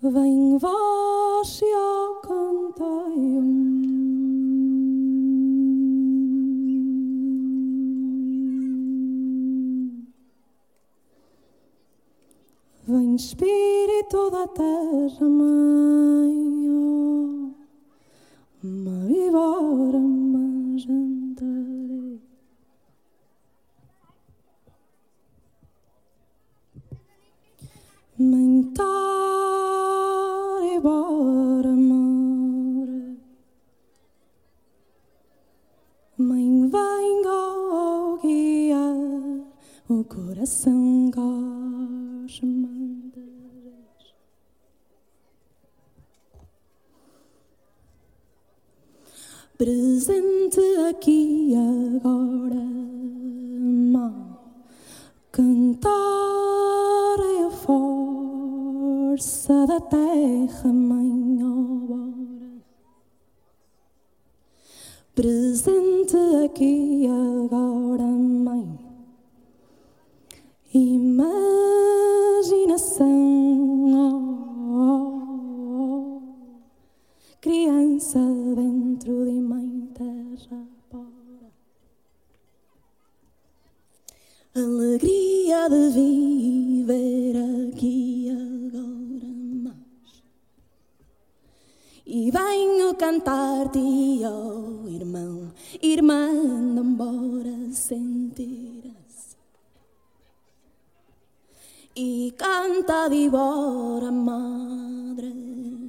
Vem voz e eu cantei. Vem espírito da terra, mãe, oh, mãe, embora me jantarei. Mãe, tar e bora, amor. Mãe, venga guiar o coração gosma. Presente aqui agora, mãe, cantar é a força da terra, mãe, oh, presente aqui agora, mãe, imaginação, oh, criança dentro de mãe terra fora, alegria de viver aqui agora mais. E venho cantar-te, oh irmão, irmã, embora sentir-se. E canta de embora, madre,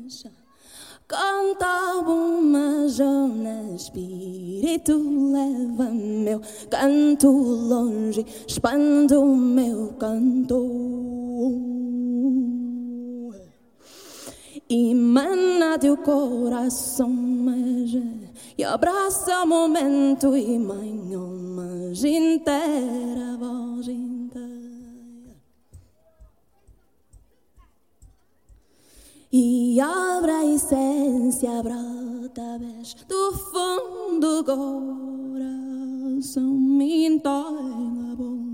canta uma jona, espírito leva meu canto longe, expande o meu canto. Emana teu coração, mas e abraça o momento e mãe, mas inteira, voz inteira. E abre a essência, brota, vez do fundo do coração, me entoia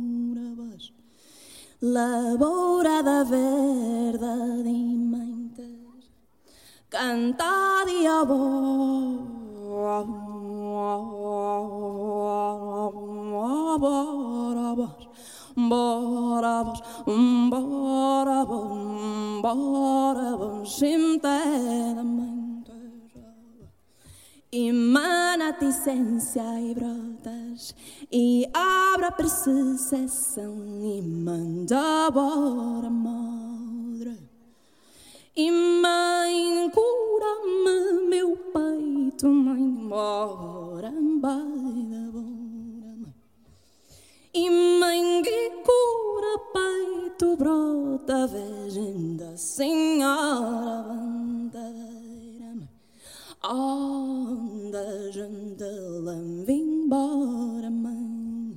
labora da verdade e mãe ter, canta de amor, bora vos, inteira mãe terra. Emana-te essência e brotas, e abre a percepção, e manda bora, madre. E mãe, cura-me meu peito, mãe, bora, baila, bora, mãe. E mãe que cura peito, brota, vejam da senhora bandeira, mãe. Onda, janela, vem embora, mãe.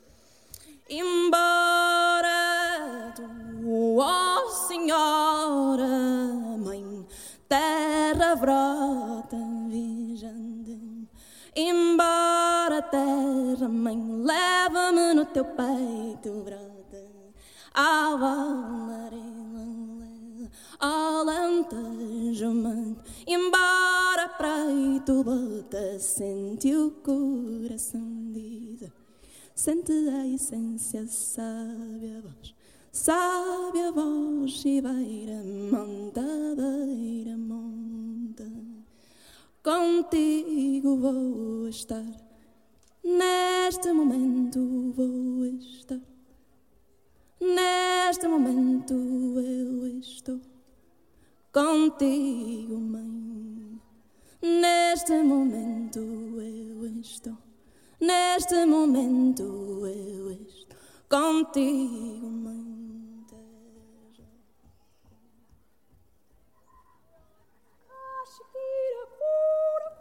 Embora tu, ó senhora, mãe, terra brota, vigiando. Embora terra, mãe, leva-me no teu peito, brota, ava amarela, alentejo, mãe. Embora preto, bota, sente o coração, diz. Sente a essência, sabe a voz, e beira, monta, contigo vou estar, neste momento vou estar, neste momento eu estou, contigo, mãe, neste momento eu estou. Neste momento eu estou contigo, mãe terra. Caxira, cura,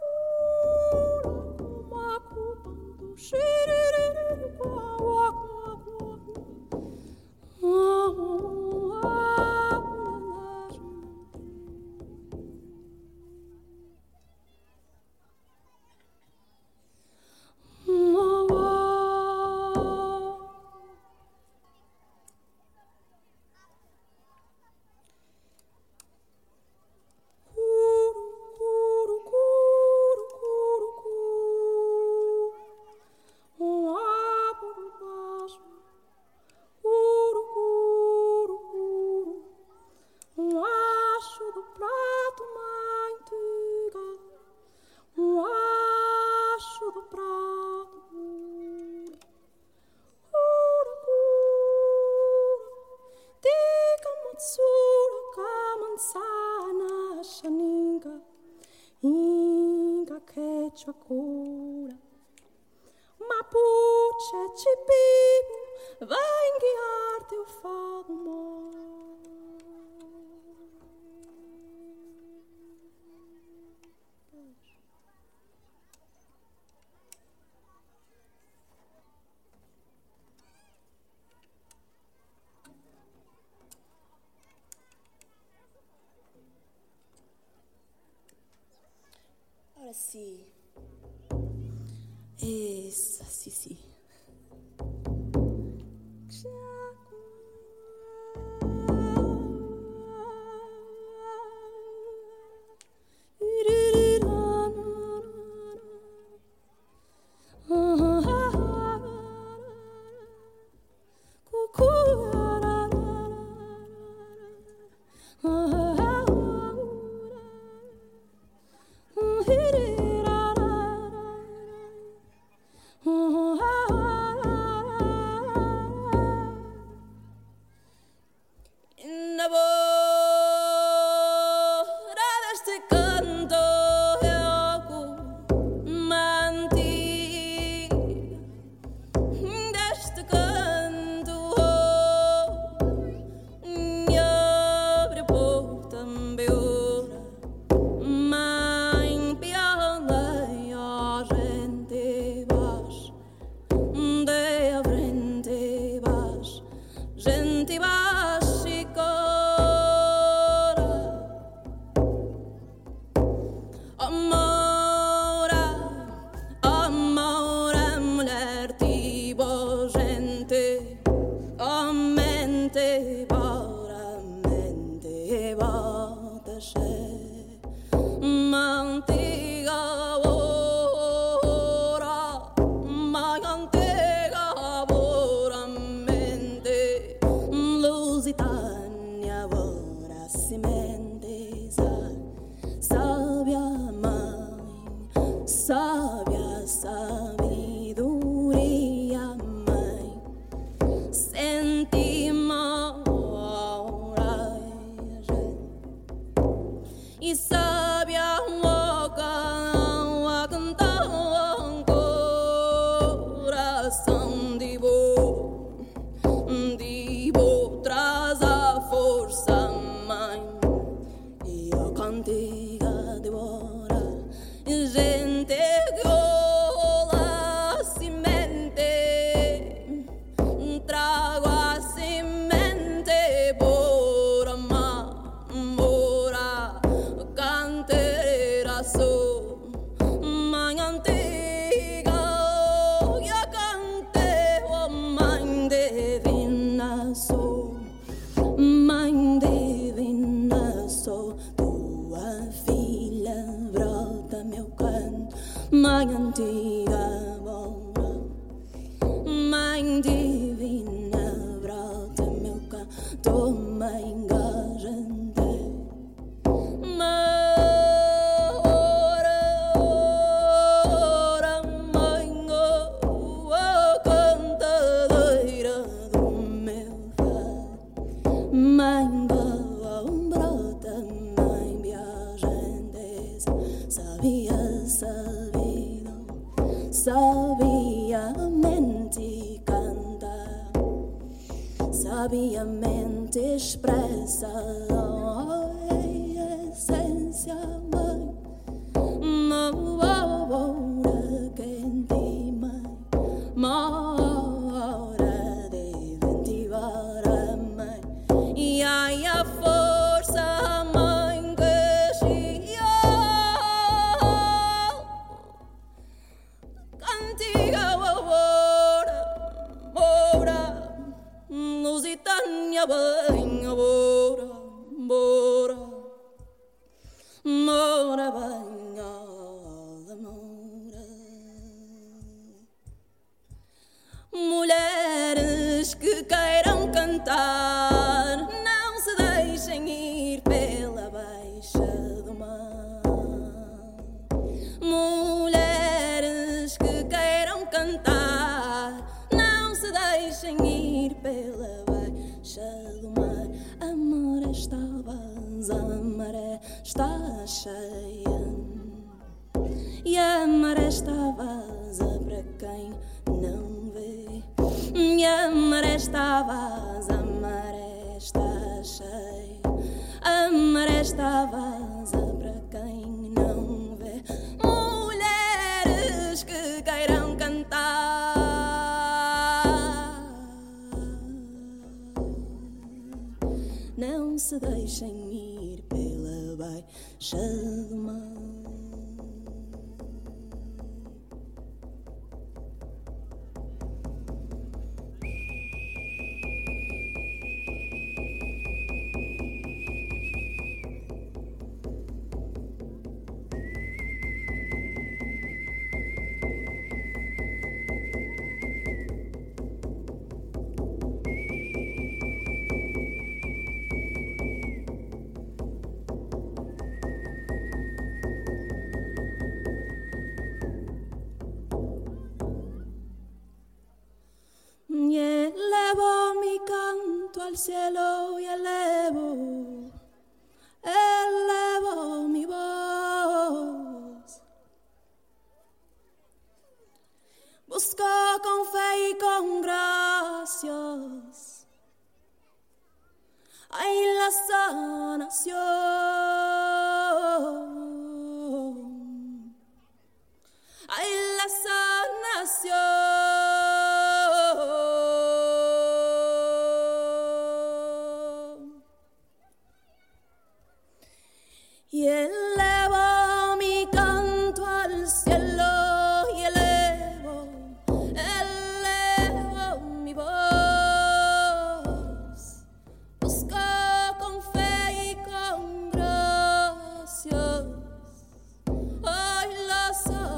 macu, pandu, xiririru, cuá, pecho a cura. Mapuche, Chipim, vem guiar teu fado amor. Ora sì. Essa, sì. Sabiamente canta, sabiamente expressa a essência, mãe. Uma hora quente, mãe. Uma hora de ventivar a mãe. E aí a força, mãe, que chega. Cantiga, ora, Lusitânia, bem, ora, mora, bem, mora. Mulheres que queiram cantar, não se deixem ir pela baixa do mar. Mulheres que queiram cantar, não se deixem ir pela baixa do mar. A maré está cheia e a maré está vasa para quem não vê. E a maré está vasa, a maré está cheia. A maré está vasa para quem não vê. Mulheres que queiram cantar, não se deixem ir pela baixa do mar. Y elevo mi canto al cielo y elevo mi voz. Busco con fe y con gracias, ay, la sanación, ay, la sanación. Y elevo mi canto al cielo y elevo mi voz. Busco con fe y con gracias, ay, la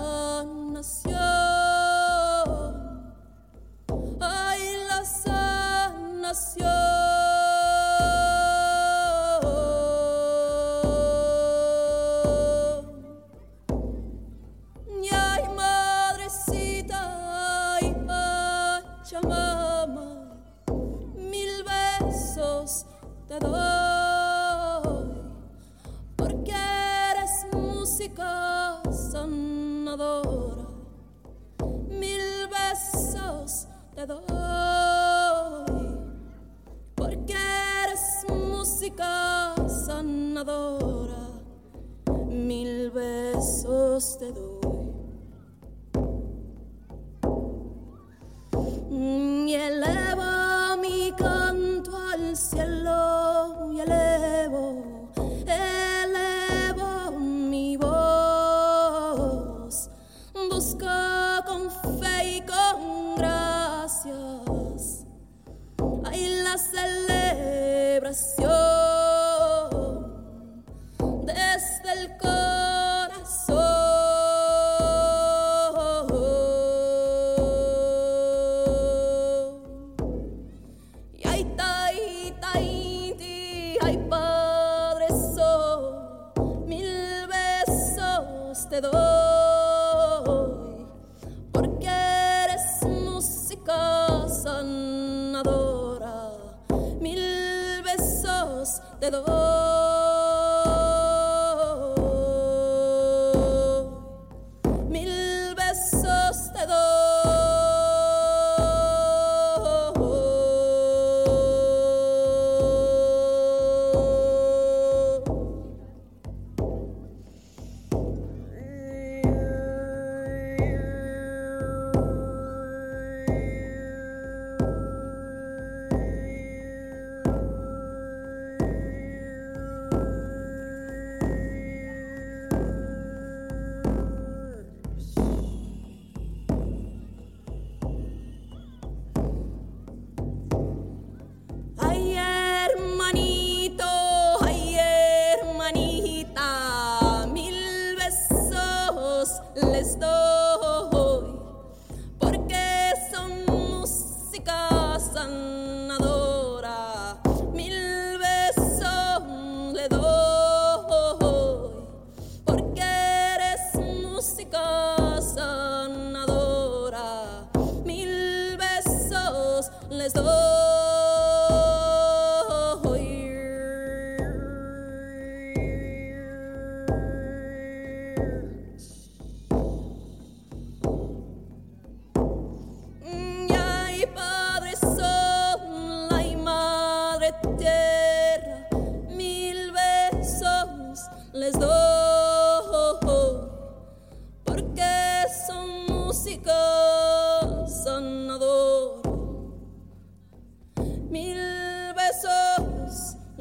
sanación, ay, la sanación. Te doy, porque eres música sanadora. 1000 besos te doy, porque eres música sanadora. 1000 besos te doy. Y elevo mi canto al cielo y elevo mi voz. Busco con fe y con gracias, ay, la celebración desde el corazón. Te doy, porque eres música sanadora. 1000 besos te doy, 1000 besos te doy.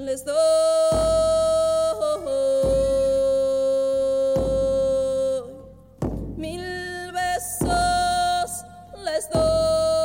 les doy mil besos, les doy.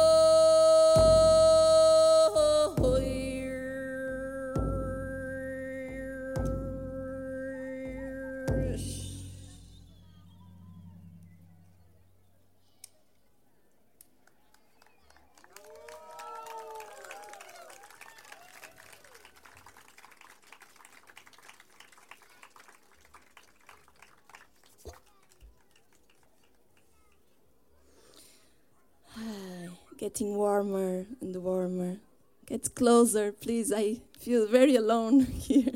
Getting warmer and warmer. Get closer, please. I feel very alone here.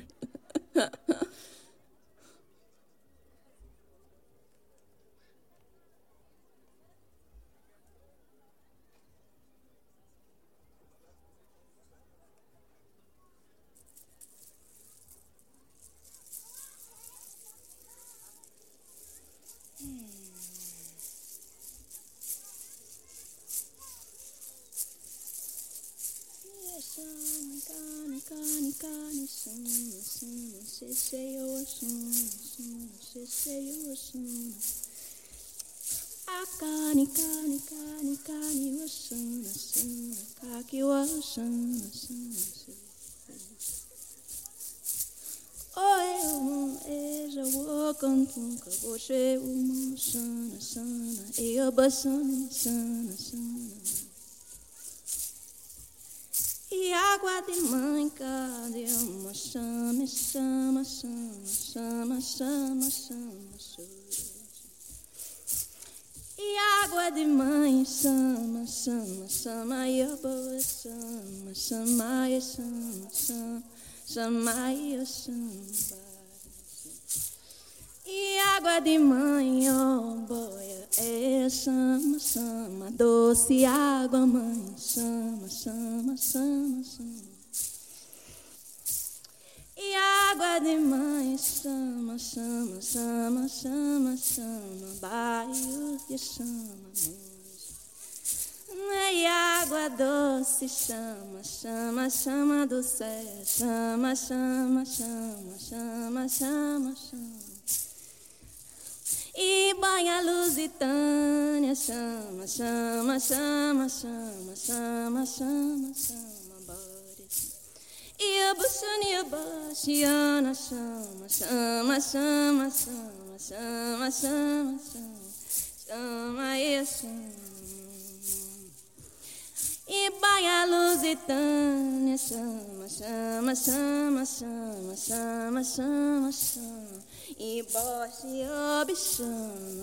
E água de mãe, cadê uma chama, chama, chama, chama, chama, chama, chama. E água de mãe, chama, chama, chama, e a boa chama, chama, e chama, chama, chama, e a chama. E água de mãe, oh boia, é chama, chama, doce água, mãe, chama, chama, chama, chama. E água de mãe, chama, chama, chama, chama, chama, bairro e chama, mãe. E água doce, chama, chama, chama do céu, chama, chama, chama, chama, chama, chama. E banha lusitânia, chama, chama, chama, chama, chama, chama, chama, bora. E a buçania baxiana, chama, chama, chama, chama, chama, chama, chama, chama, e chama. E banha lusitânia, chama, chama, chama, chama, chama, chama, chama. E boche obchama.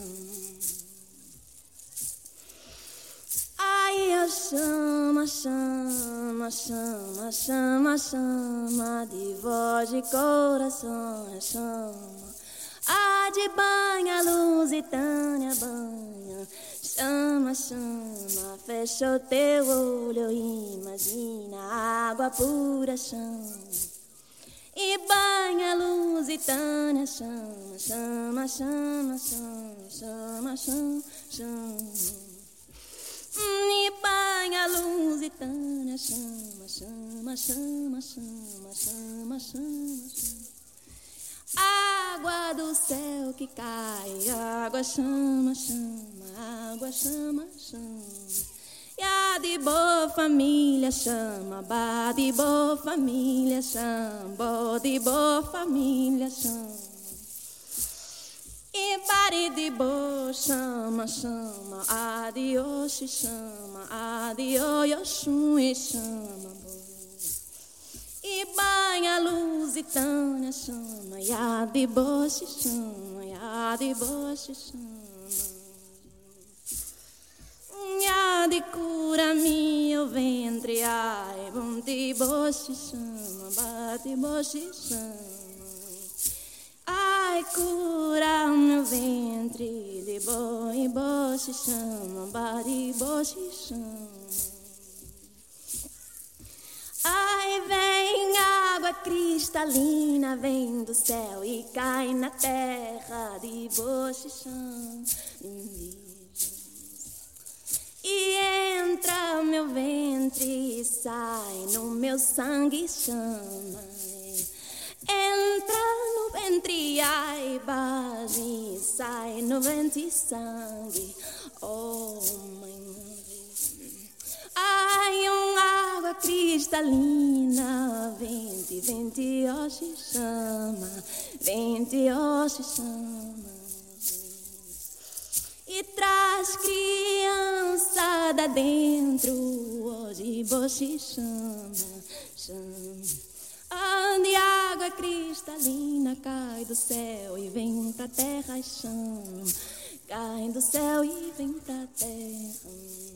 Ai, eu chama, chama, chama, chama, chama, de voz de coração, eu chama. A de banha, lusitânia, banha, chama, chama, fecha o teu olho, imagina água pura, chama. E banha lusitânia, chama, chama, chama, chama, chama, chama, chama. E banha lusitânia, chama, chama, chama, chama, chama, chama, chama. Água do céu que cai, água chama, chama, água chama, chama. E a de boa família chama, ba de boa família chama, de boa família chama. E bari de boa chama, chama, a de oxi chama, a de oioxum e chama, bo. E banha lusitânia chama, e a de boxe chama, e a de boxe chama. E de cura meu ventre, ai, bom de boxe chama, bate boxe chama. Ai, cura meu ventre, de boi boxe chama, bate boxe chama. Ai, vem água cristalina, vem do céu e cai na terra, de boxe chama. E entra meu ventre e sai no meu sangue, chama. Entra no ventre, ai, base, sai no ventre sangue. Oh, mãe. Ai, água cristalina, vente, vente, oxe, chama, vente, oxe, chama. E traz criançada dentro, hoje, boche, chama, chama. Ande água cristalina, cai do céu e vem pra terra e chama. Cai do céu e vem pra terra.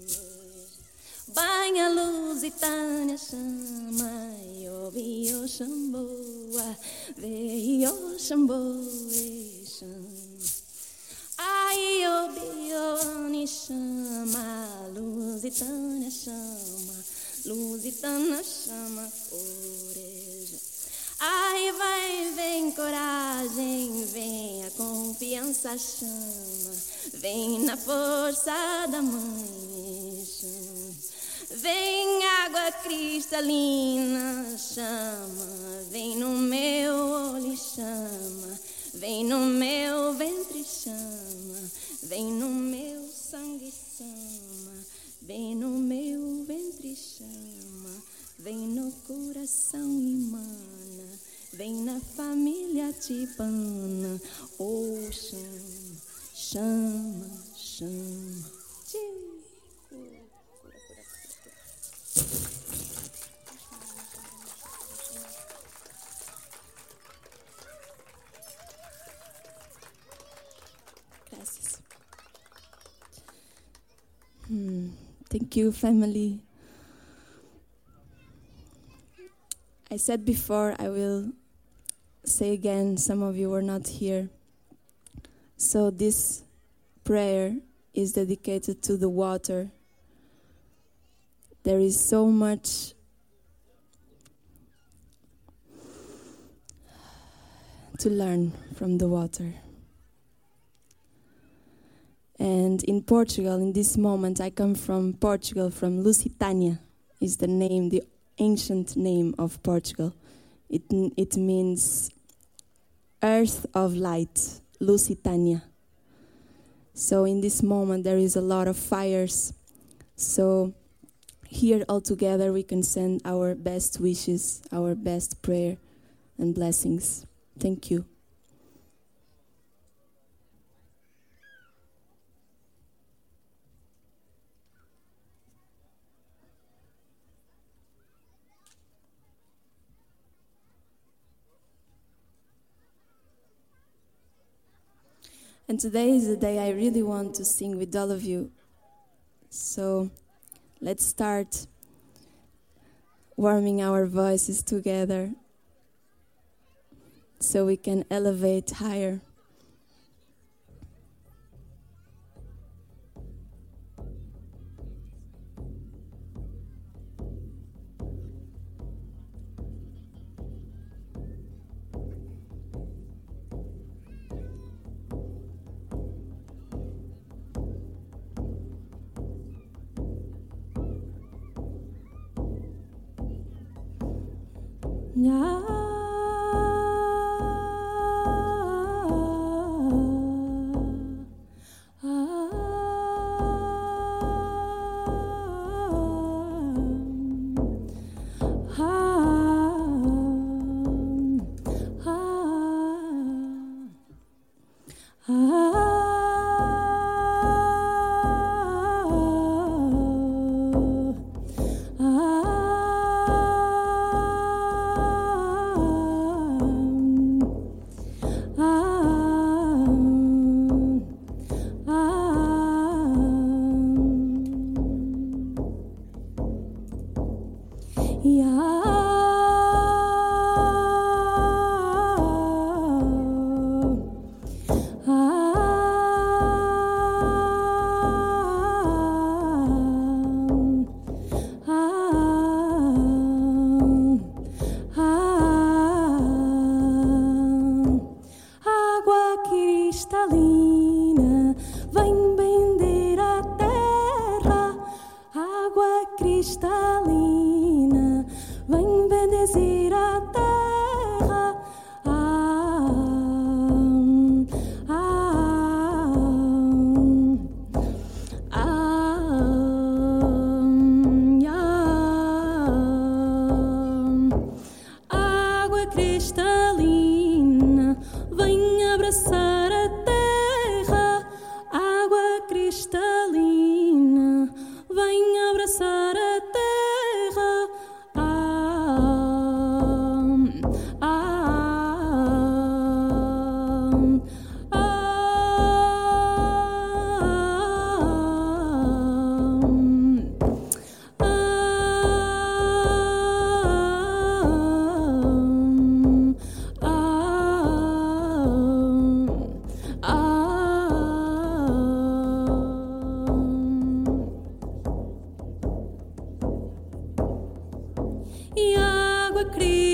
Banha lusitânia, chama, io xamboa, veio xamboe, chama. Ai, obione, chama, lusitânia, chama, lusitana, chama, coreja. Ai, vai, vem coragem, vem a confiança, chama, vem na força da mãe, chama. Vem água cristalina, chama, vem no meu olho, chama, vem no meu ventre, chama, vem no meu sangue, chama, vem no meu ventre, chama, vem no coração emana, vem na família tibana, oh, chama, chama, chama. Gracias. Thank you, family. I said before, I will say again, some of you were not here. So this prayer is dedicated to the water. There is so much to learn from the water. And in Portugal, in this moment, I come from Portugal, from Lusitania, is the name, the ancient name of Portugal. It means earth of light, Lusitania. So in this moment, there is a lot of fires. So here all together we can send our best wishes, our best prayer and blessings. Thank you. And today is the day I really want to sing with all of you. So let's start warming our voices together so we can elevate higher.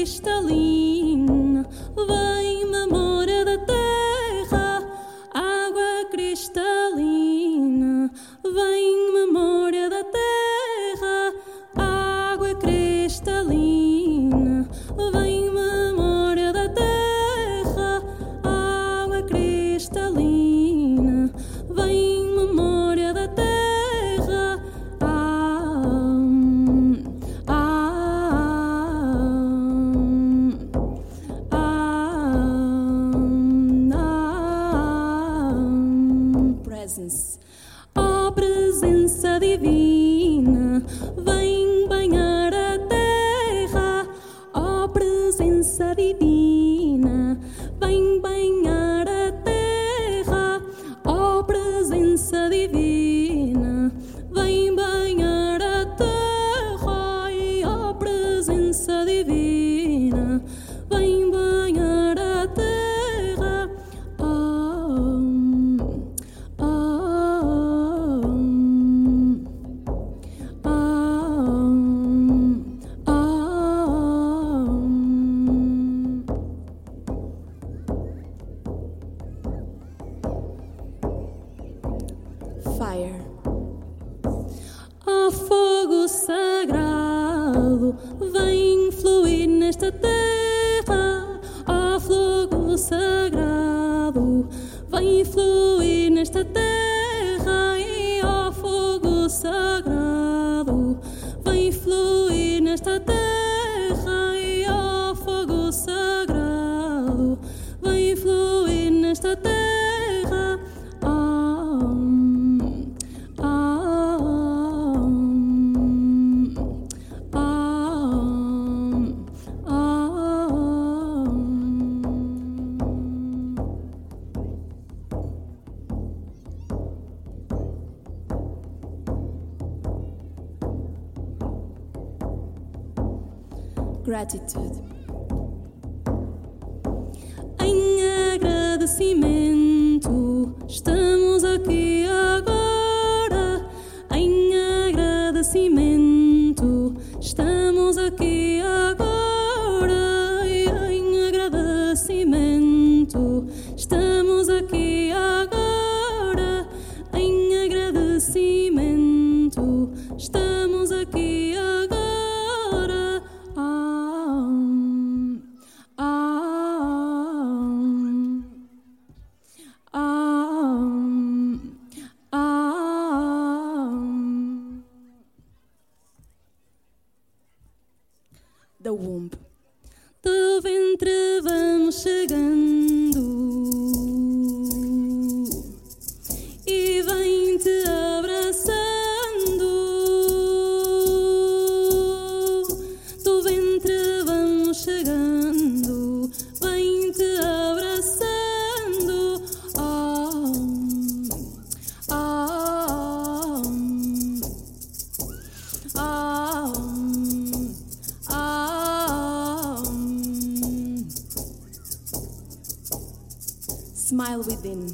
cristalina, vem memória da terra. Água cristalina, vem memória da terra. Água cristalina, vem memória da terra. Água cristalina, vem memória da terra. A presença divina vem banhar a terra. A presença divina vem banhar a terra. A presença divina vem banhar a terra. E a presença divina vem banhar a terra. Fire. Há fogo sagrado vem fluir nesta terra. Há fogo sagrado vem fluir nesta terra. E há fogo sagrado vem fluir nesta terra. E há fogo sagrado vem fluir nesta terra. Gratitude. Em agradecimento, estamos aqui agora. Em agradecimento, estamos aqui agora. E em agradecimento, estamos aqui agora. Em agradecimento, estamos aqui agora. The womb. Do ventre vamos chegando e vem-te abraçando. Do ventre vamos chegando, vem-te abraçando. Smile within.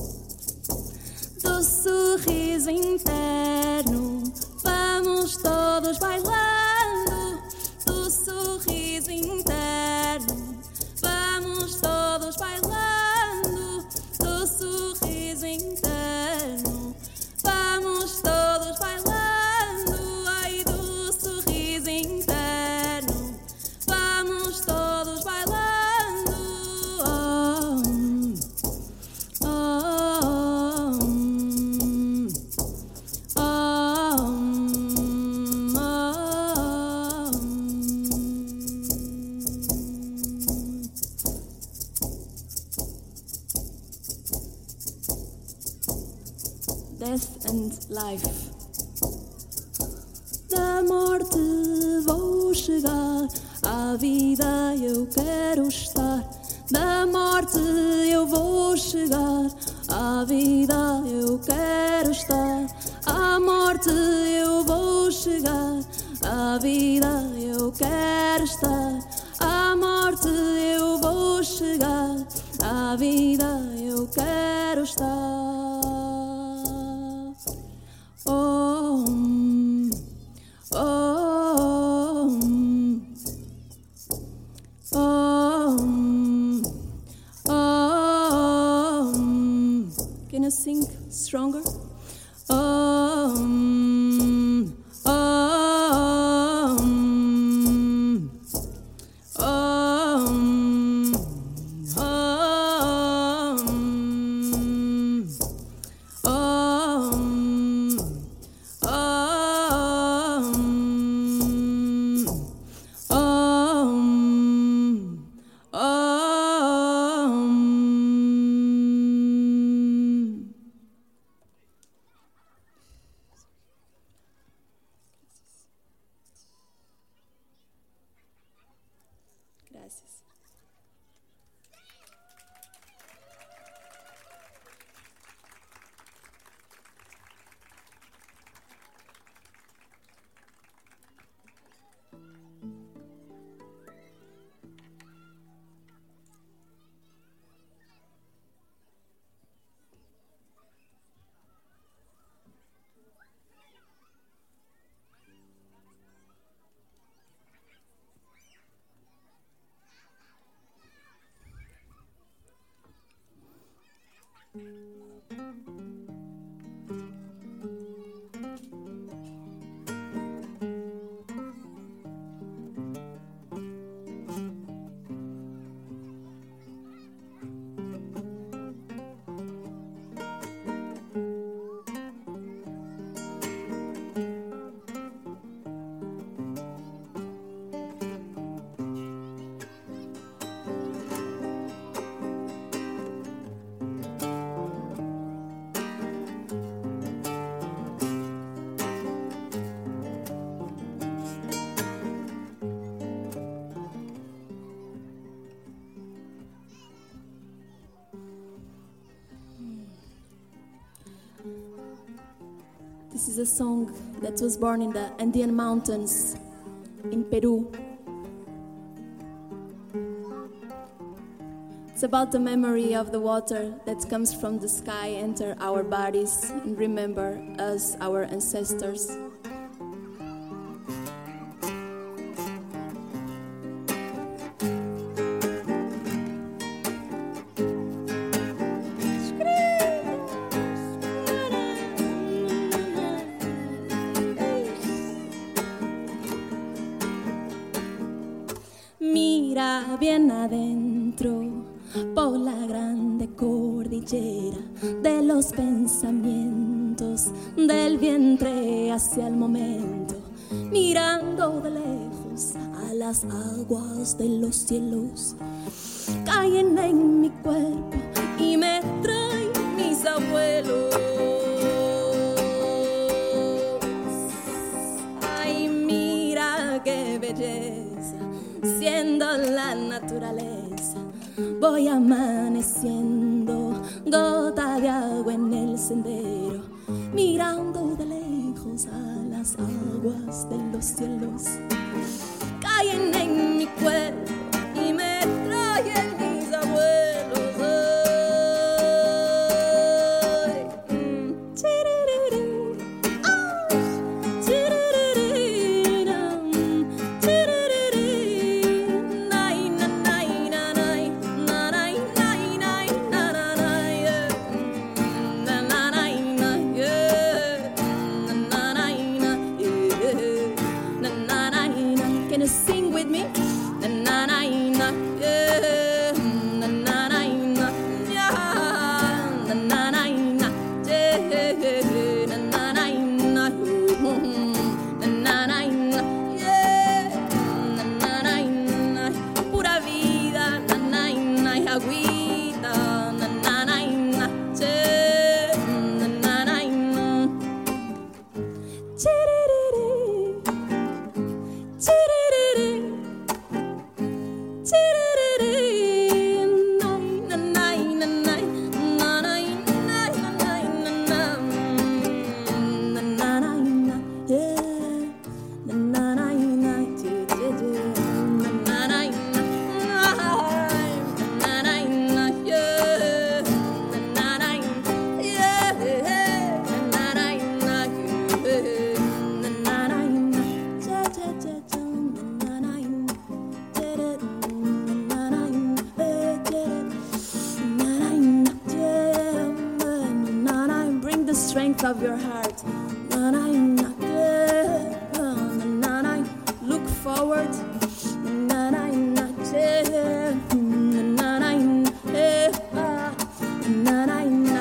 Do sorriso interno, vamos todos bailando. Do sorriso interno, vamos todos bailando. Do sorriso interno, vamos todos bailando. Ai, do sorriso interno, vamos todos bailando. Death and life. Da morte vou chegar, à vida eu quero estar. Da morte eu vou chegar, à vida eu quero estar. À morte eu vou chegar, à vida eu quero estar. À morte eu vou chegar, à vida eu quero estar. Can I sing stronger? Gracias. This is a song that was born in the Andean mountains in Peru. It's about the memory of the water that comes from the sky, enter our bodies, and remember us, our ancestors. Mira bien adentro por la grande cordillera de los pensamientos, del vientre hacia el momento, mirando de lejos a las aguas de los cielos. Caen en mi cuerpo y me traen mis abuelos. Ay, mira qué belleza, siendo la naturaleza, voy amaneciendo, gota de agua en el sendero, mirando de lejos a las aguas de los cielos. Caen en mi cuerpo y me traen mis abuelos. Sing with me. Na na na, yeah. Na na na, yeah. Na na na, yeah. Na na na, na na na, yeah. Na na na, pura vida. Na na na, agüita. Na na na, yeah. Na na na. of your heart. Na na na, na na na. Look forward. Na na na, na na na, na na na.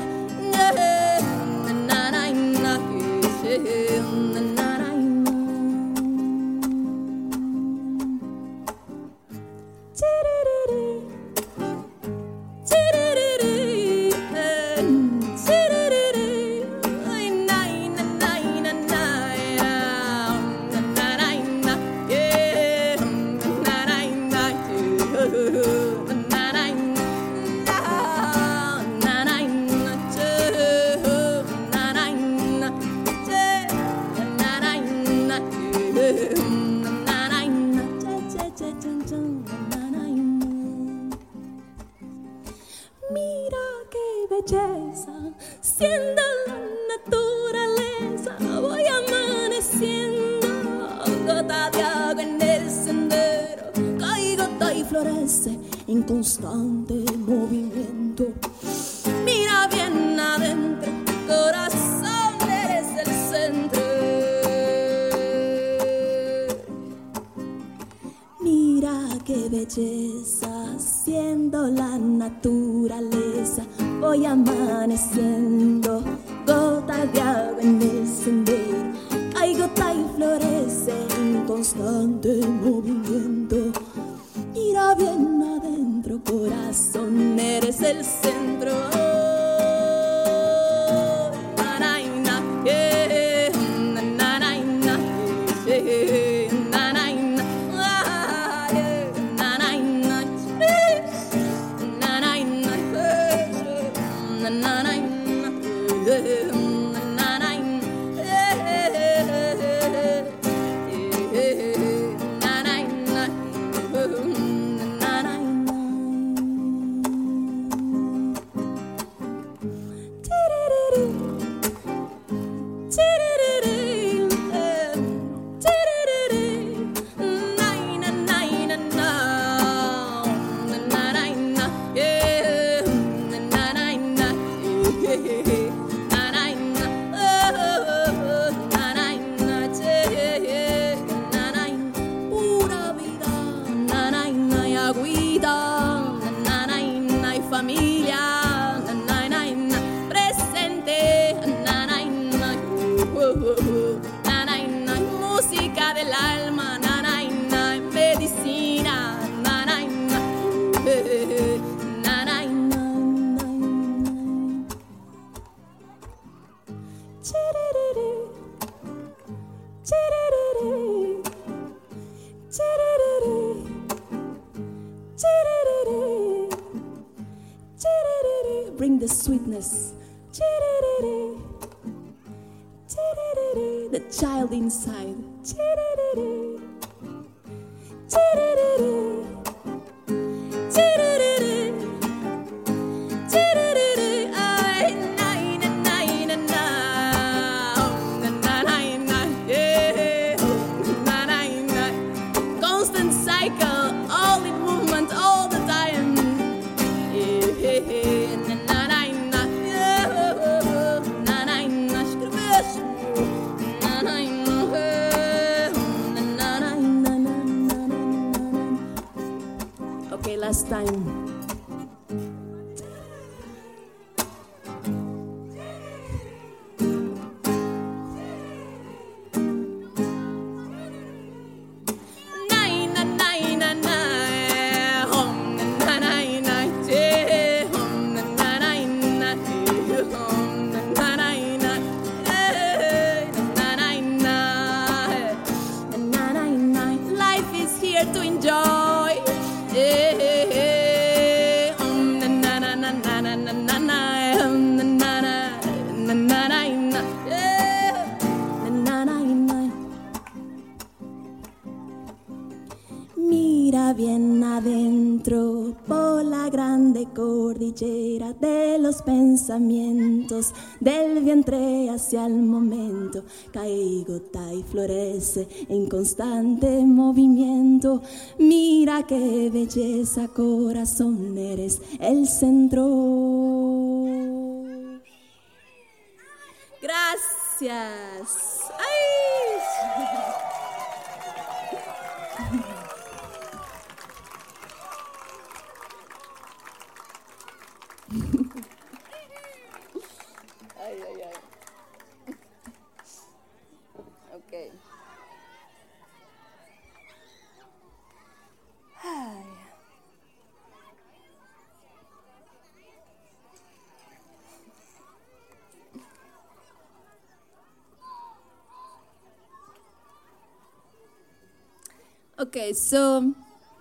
Mira qué belleza, siendo la naturaleza, voy amaneciendo, gota de agua en el sendero, cae gota y florece en constante movimiento. Mira bien adentro, corazón, eres el centro. Mira qué belleza, siendo la naturaleza, voy amaneciendo, gota de agua en el sendero, hay gota y florece en constante movimiento. Mira bien adentro, corazón, eres el centro. Pura vida, nanay, agüita, nanay, familia, nanay, presente, nanay, música del alma, nanay, medicina, nanay, nanay. Bring the sweetness, the child inside. Constant cycle, all in movement, all the time. Okay, last time. Life is here to enjoy. Mira bien adentro por la grande cordillera de los pensamientos, del vientre hacia el momento, cae gota y florece en constante movimiento. Mira qué belleza, corazón, eres el centro. Gracias. Gracias. ¡Ay! Ay, ay, ay. Okay. Ay. Okay, so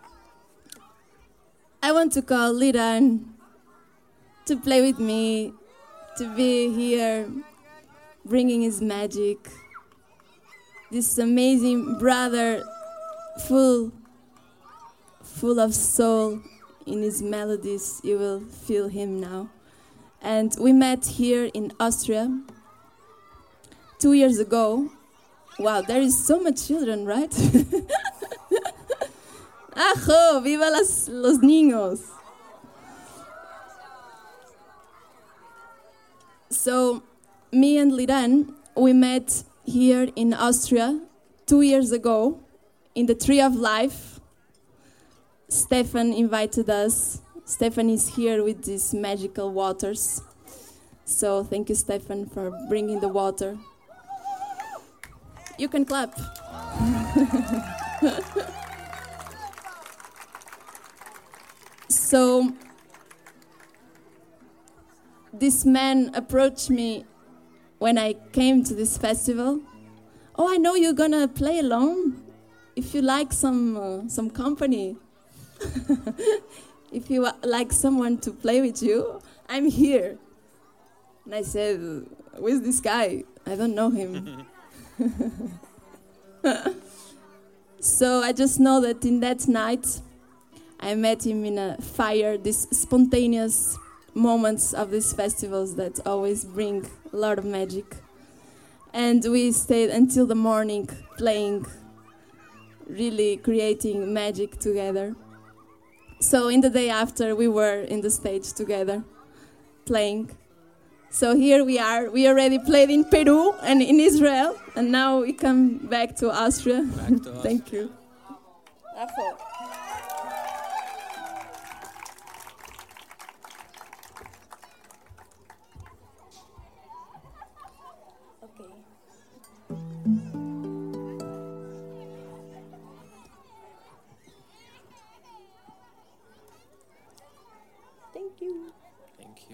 I want to call Liran to play with me, to be here, bringing his magic. This amazing brother, full of soul in his melodies. You will feel him now. And we met here in Austria 2 years ago. Wow, there is so much children, right? ¡Ajo! ¡Viva los niños! So, me and Liran, we met here in Austria 2 years ago in the Tree of Life. Stefan invited us. Stefan is here with these magical waters. So, thank you, Stefan, for bringing the water. You can clap. So, this man approached me when I came to this festival. Oh, I know you're gonna play alone. If you like some company, if you like someone to play with you, I'm here. And I said, where's this guy? I don't know him. So I just know that in that night, I met him in a fire, these spontaneous moments of these festivals that always bring a lot of magic. And we stayed until the morning playing, really creating magic together. So in the day after, we were in the stage together, playing. So here we are. We already played in Peru and in Israel, and now we come back to Austria. Thank you. Thank you. Thank you.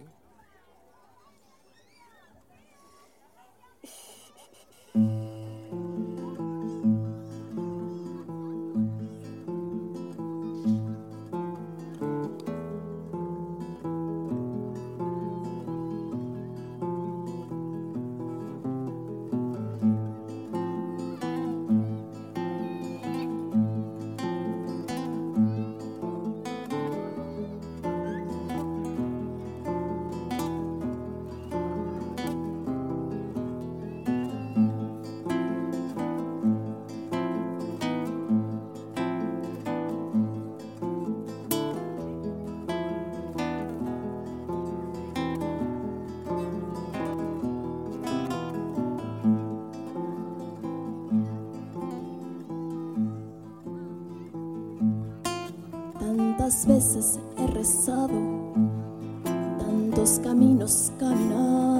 Tantas veces he rezado, tantos caminos caminado,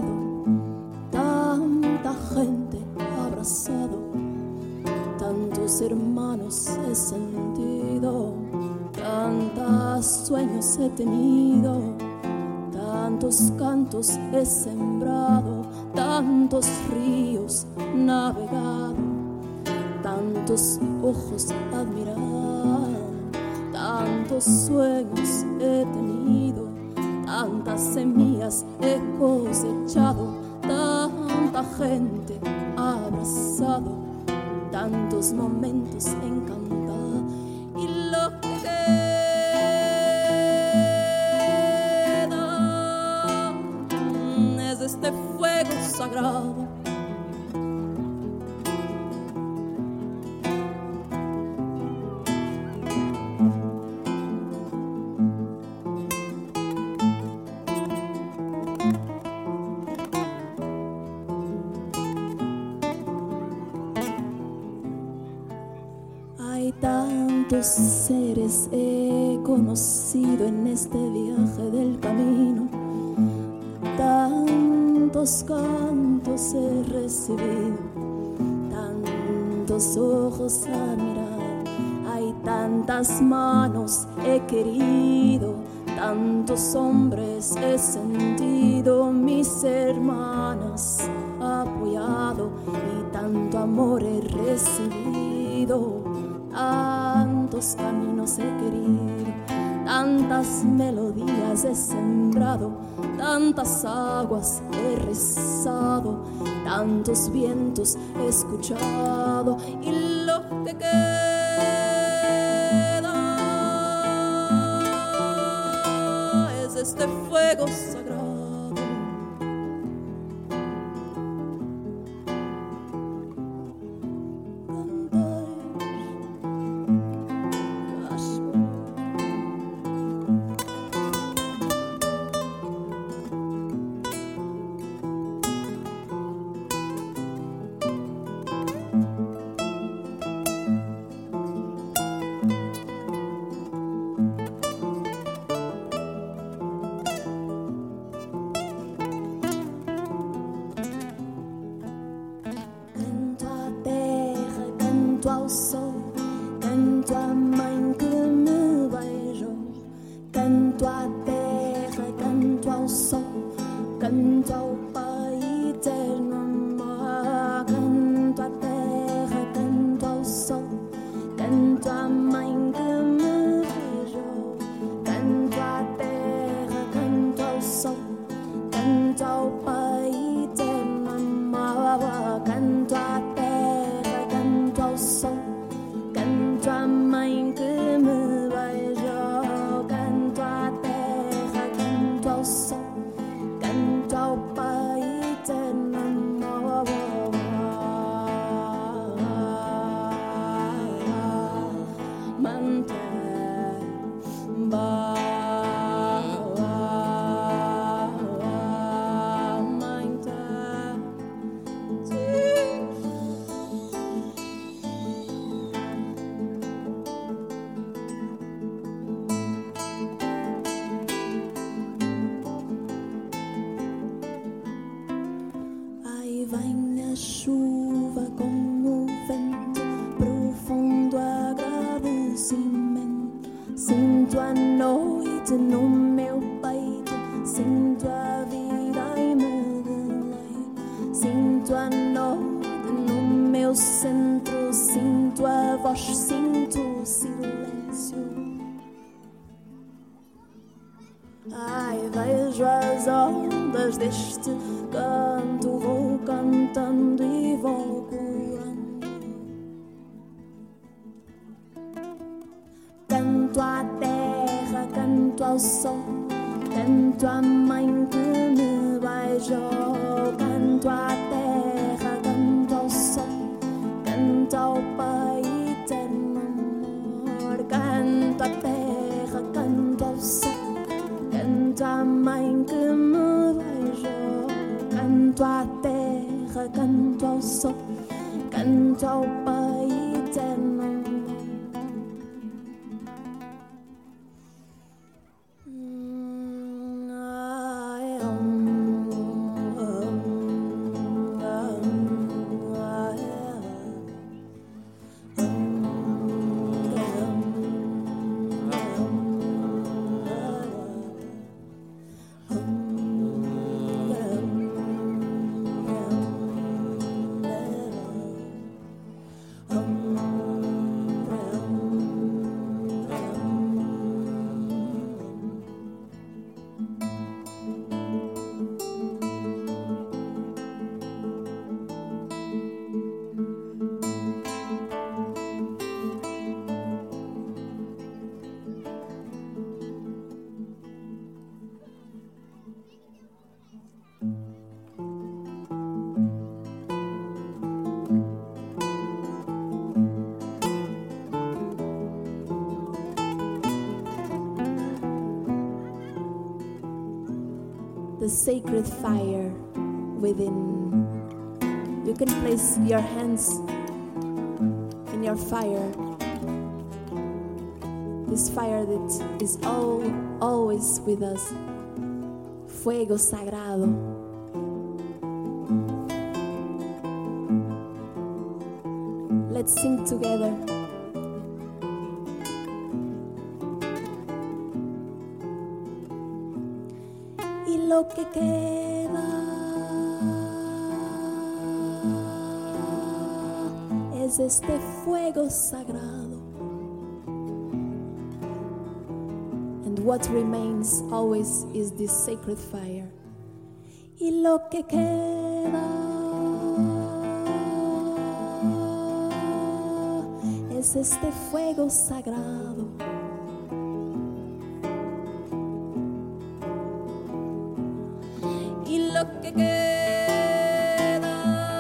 tanta gente abrazado, tantos hermanos he sentido, tantos sueños he tenido, tantos cantos he sembrado, tantos ríos navegado, tantos ojos admirado, tantos sueños he tenido, tantas semillas he cosechado, tanta gente abrazado, tantos momentos encantados, y lo que queda es este fuego sagrado. tantos seres he conocido en este viaje del camino, tantos cantos he recibido, tantos ojos han mirado, hay tantas manos he querido, tantos hombres he sentido, mis hermanas apoyado y tanto amor he recibido, tantos caminos he querido, tantas melodías he sembrado, tantas aguas he rezado, tantos vientos he escuchado y lo que queda es este fuego sagrado. Deste canto vou cantando e vou curando. Canto à terra, canto ao sol, canto à mãe que me beijou. Canto à terra, canto ao sol, canto ao Pai eterno amor. Canto à terra, canto ao sol, canto à mãe que me canto à terra, canto ao sol, canto ao Pai eterno amor. The sacred fire within. You can place your hands in your fire this fire that is always with us. Fuego sagrado. Let's sing together. Y lo que queda es este fuego sagrado. And what remains always is this sacred fire. Y lo que queda es este fuego sagrado. Y lo que queda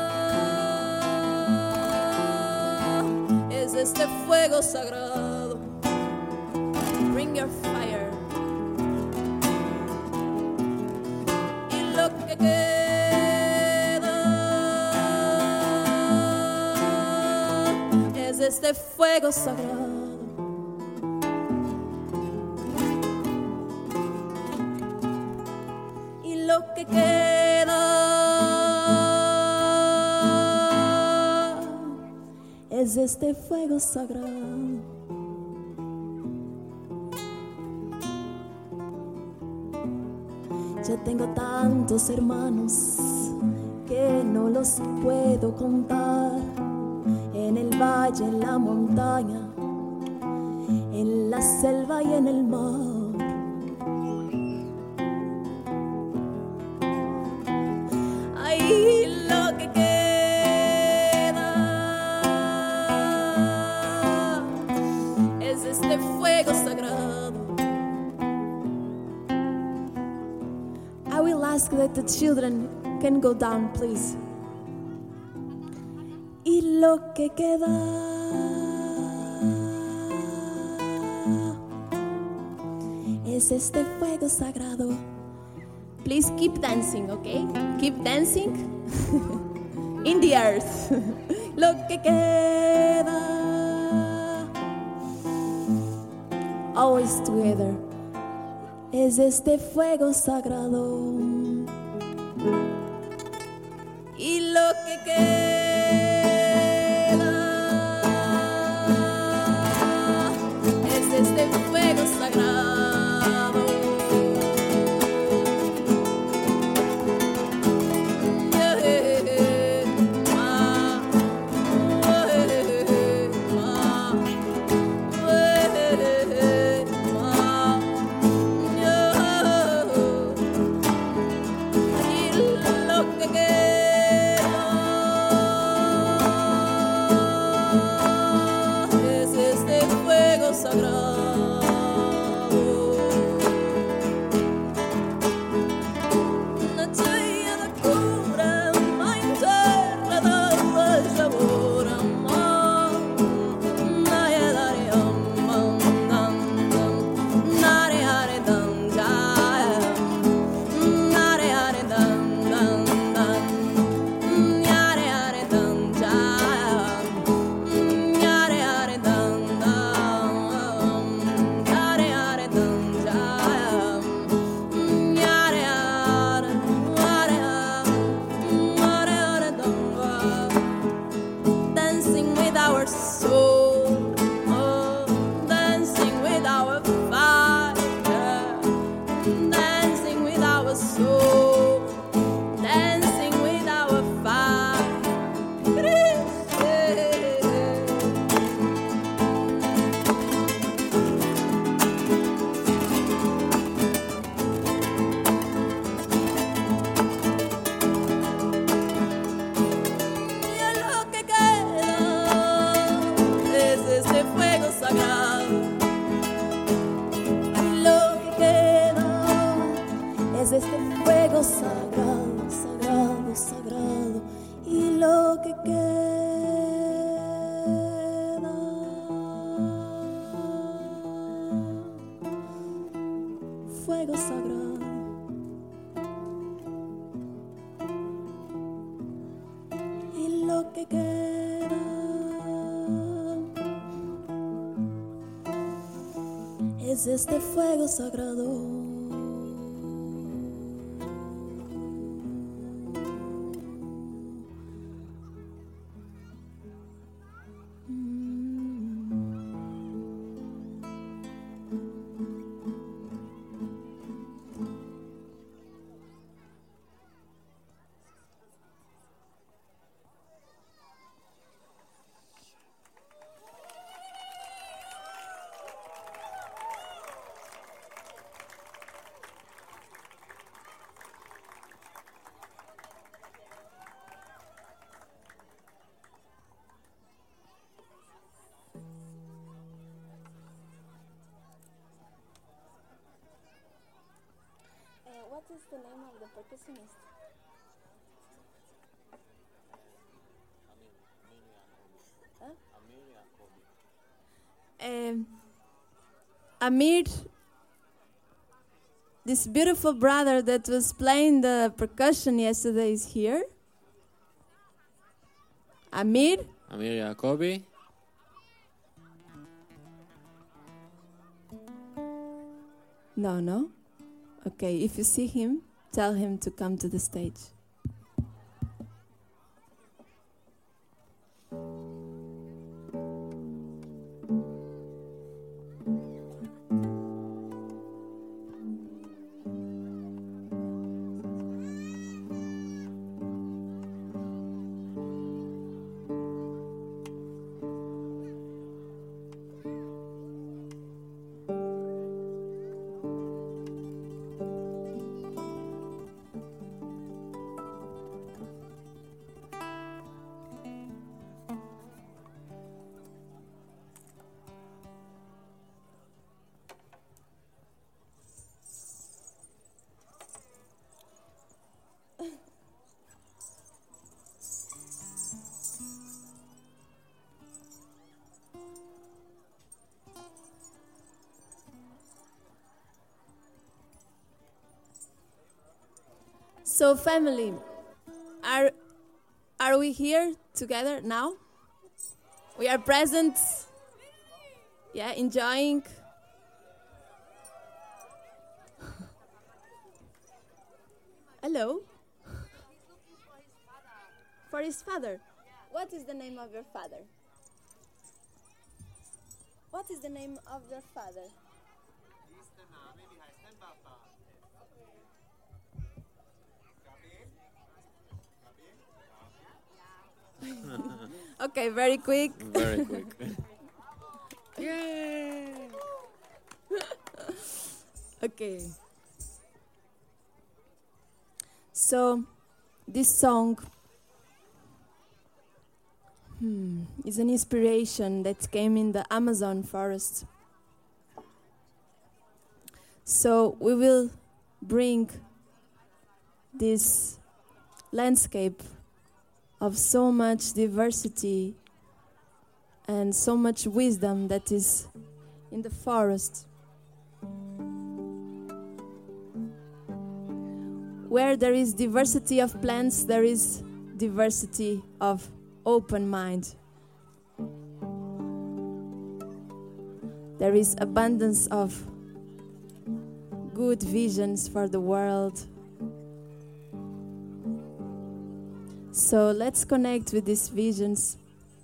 es este fuego sagrado. Bring your fire. Y lo que queda es este fuego sagrado. Y lo que queda es este fuego sagrado. Ya tengo tantos hermanos que no los puedo contar. En el valle, en la montaña, en la selva y en el mar. Ay, lo que queda es este fuego sagrado. I will ask that the children can go down, please. Y lo que queda es este fuego sagrado. Please keep dancing, okay? Keep dancing in the earth. Lo que queda, always together, es este fuego sagrado. Y lo que queda es este fuego sagrado. es este fuego sagrado. What is the name of the percussionist? Amir, this beautiful brother that was playing the percussion yesterday is here. Amir? Amir Yacobi. No. Okay, if you see him, tell him to come to the stage. So family, are we here together now? We are present, yeah, enjoying. Hello? For his father. What is the name of your father? What is the name of your father? Okay, very quick. Very quick. Yay! Okay. So, this song is an inspiration that came in the Amazon forest. So, we will bring this landscape of so much diversity and so much wisdom that is in the forest. Where there is diversity of plants, there is diversity of open mind. There is abundance of good visions for the world. So let's connect with these visions.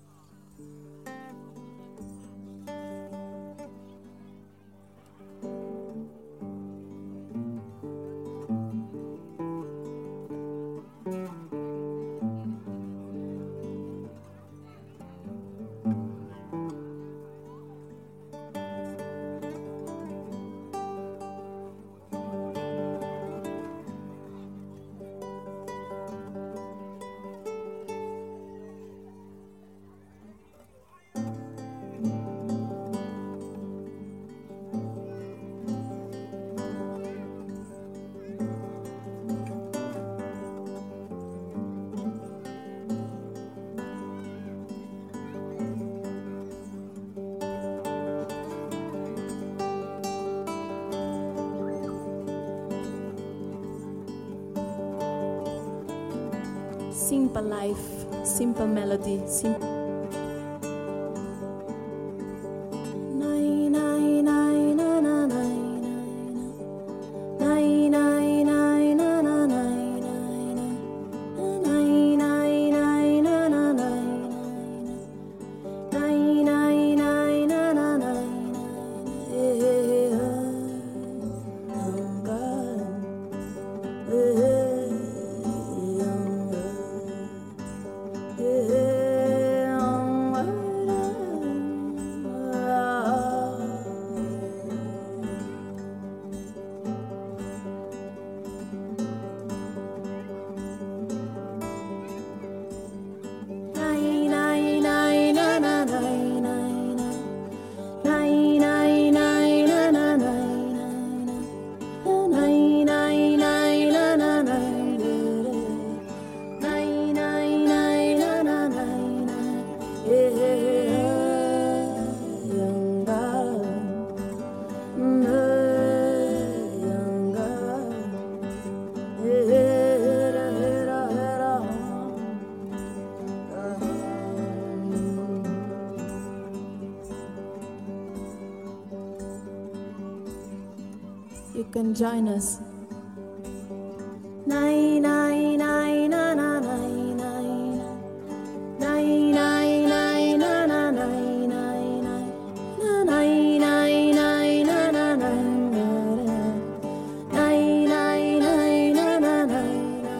Simple life, simple melody, simple. Na na na na na na. you can join us. Nai nai nai na na nai nai nai nai nai na na nai nai nai na nai nai nai na na nai nai nai nai na na nai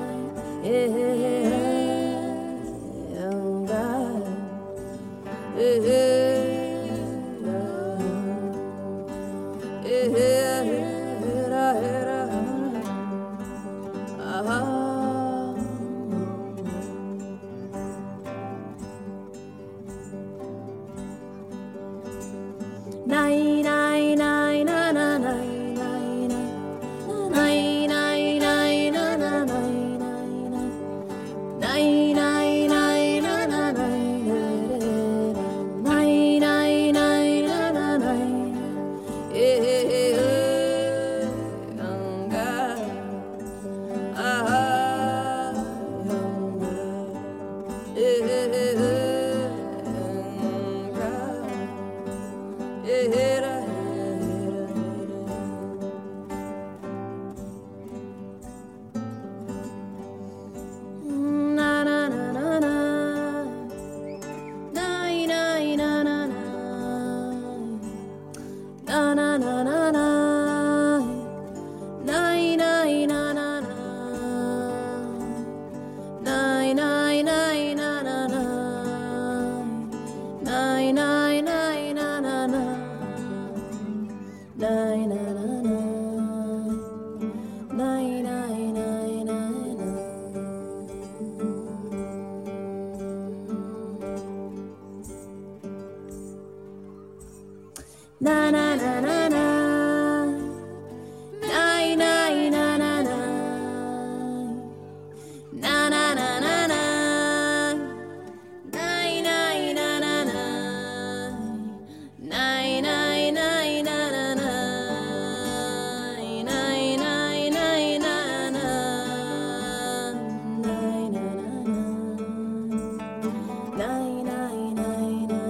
na na na na na nai nai na na na na na na na na nai nai na na na nai nai nai na na na nai nai nai na na nai na na nai nai nai nai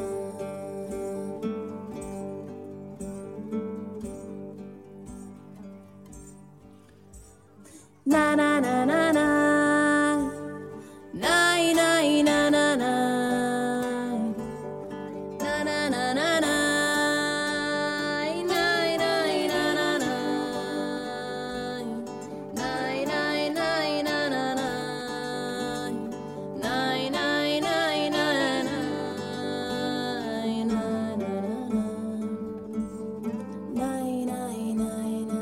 na na na na na nai nai na na na na na na na na nai nai na na na nai nai nai na na na nai nai nai na na nai na na nai nai nai nai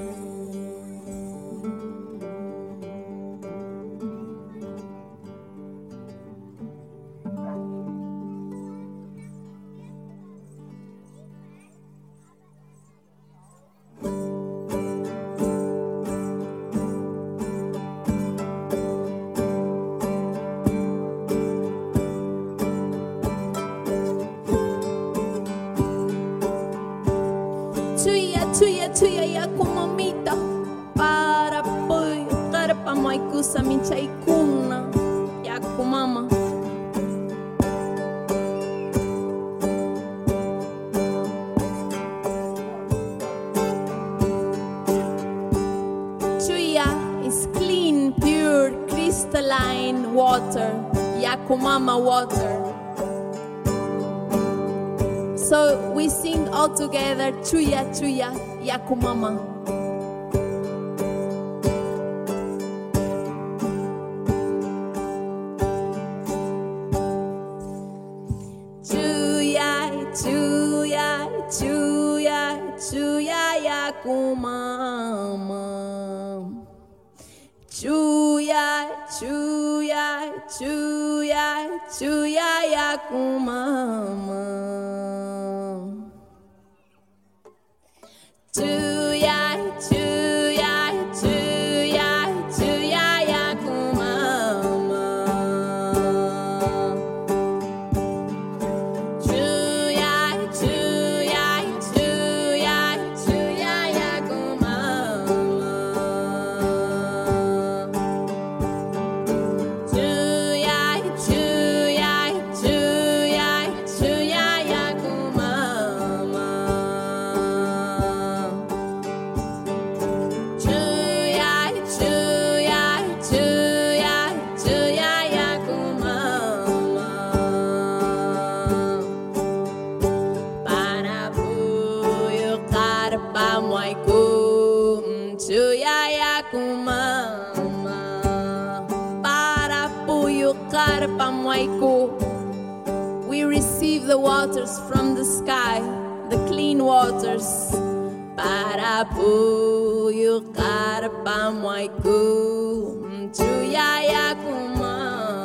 Tuya ya kumamita para poyo karpa maikusa minchaikuna ya kumama Tuya is clean, pure, crystalline water, ya kumama water. So we sing all together, Chuya, Chuya, Yakumama. Chuya, Chuya, Chuya, Chuya, Yakumama. Chuya, Chuya, Chuya, Chuya, Yakumama. Chuya, chuya, chuya, chuya, yakumama. Chuya, chuya, chuya, chuya, yakumama. Chuya, chuya, chuya, chuya. Chuyaya kumama para puyo karpa muaiku. We receive the waters from the sky, the clean waters. Para puyo karpa muaiku. Chuyaya kumama.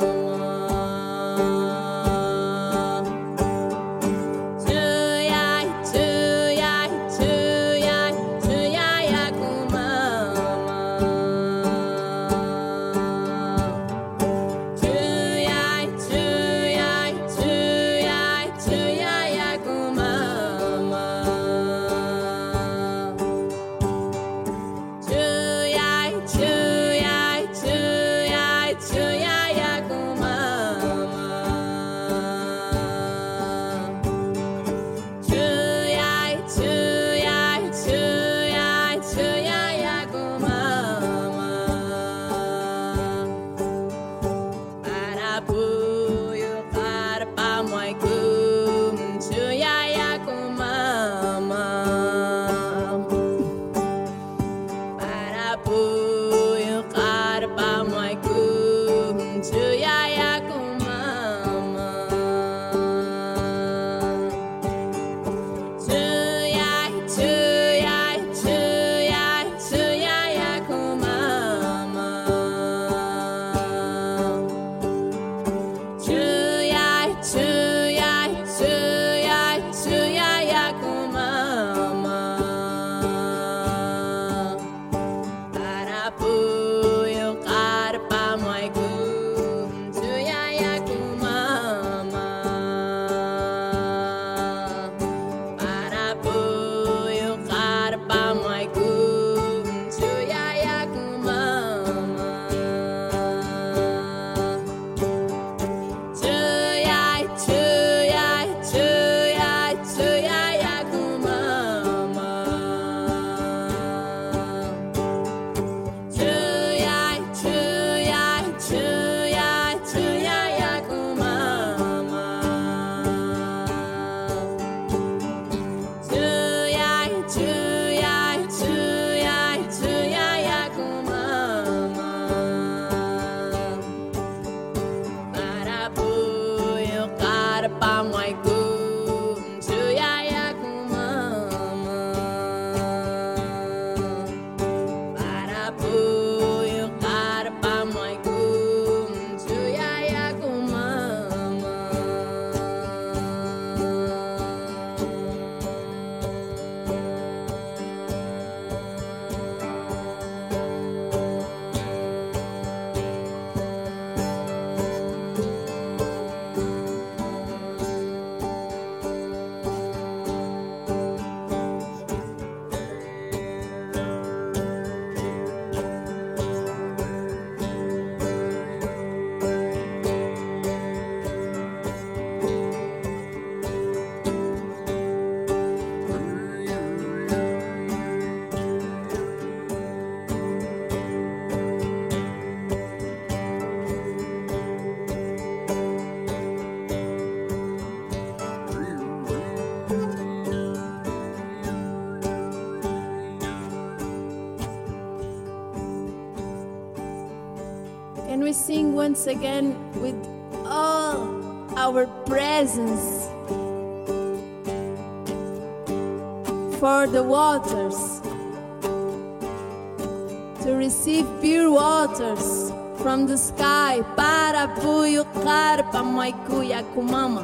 Can we sing once again with all our presence for the waters, to receive pure waters from the sky? Para puyo karpa maikuya kumama.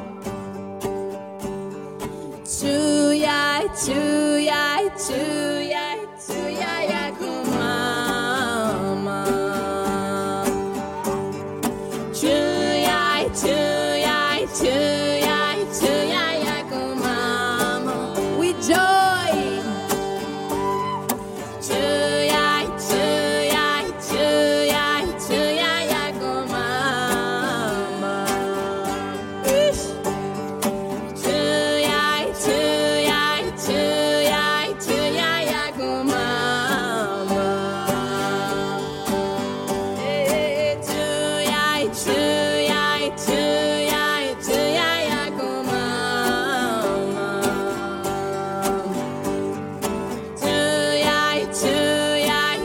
Chuyay, chuyay, chuyay, chuyay kumama. Chuyay, chuyay, chuyay, chuyay kumama. With joy. Chuyay, chuyay, chuyay, chuyay kumama. Ish. Chuyay, chuyay, chuyay, chuyay kumama. Chuyay, chuyay, chuyay, chuyay kumama. Chuyay, chuyay,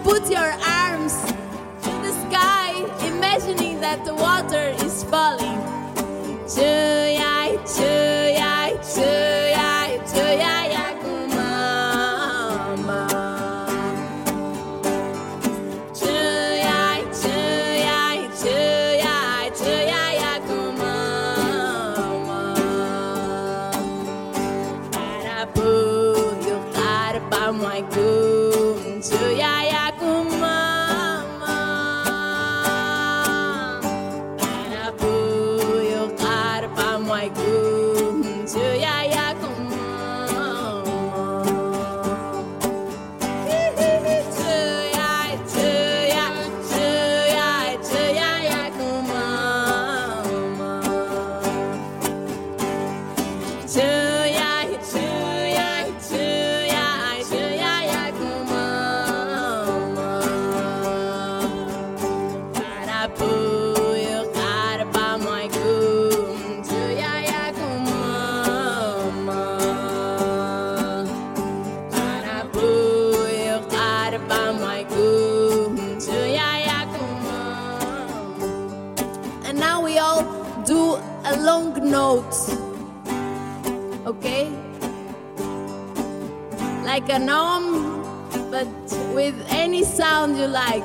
put your arms to the sky, imagining that the water is falling. Chuyai, chuyai, chuyai, chuyai, mama. Chuyai, chuyai, chuyai, chuyai, mama. Para puyo karpa my gun, chuyai, mama. Para puyo karpa my gun, chuyai, and now we all do a long note, okay? Like an but with any sound you like.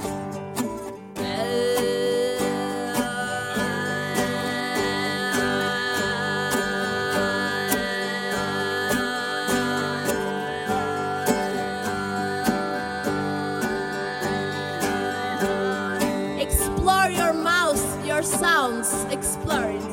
Explore your mouth, your sounds, explore it.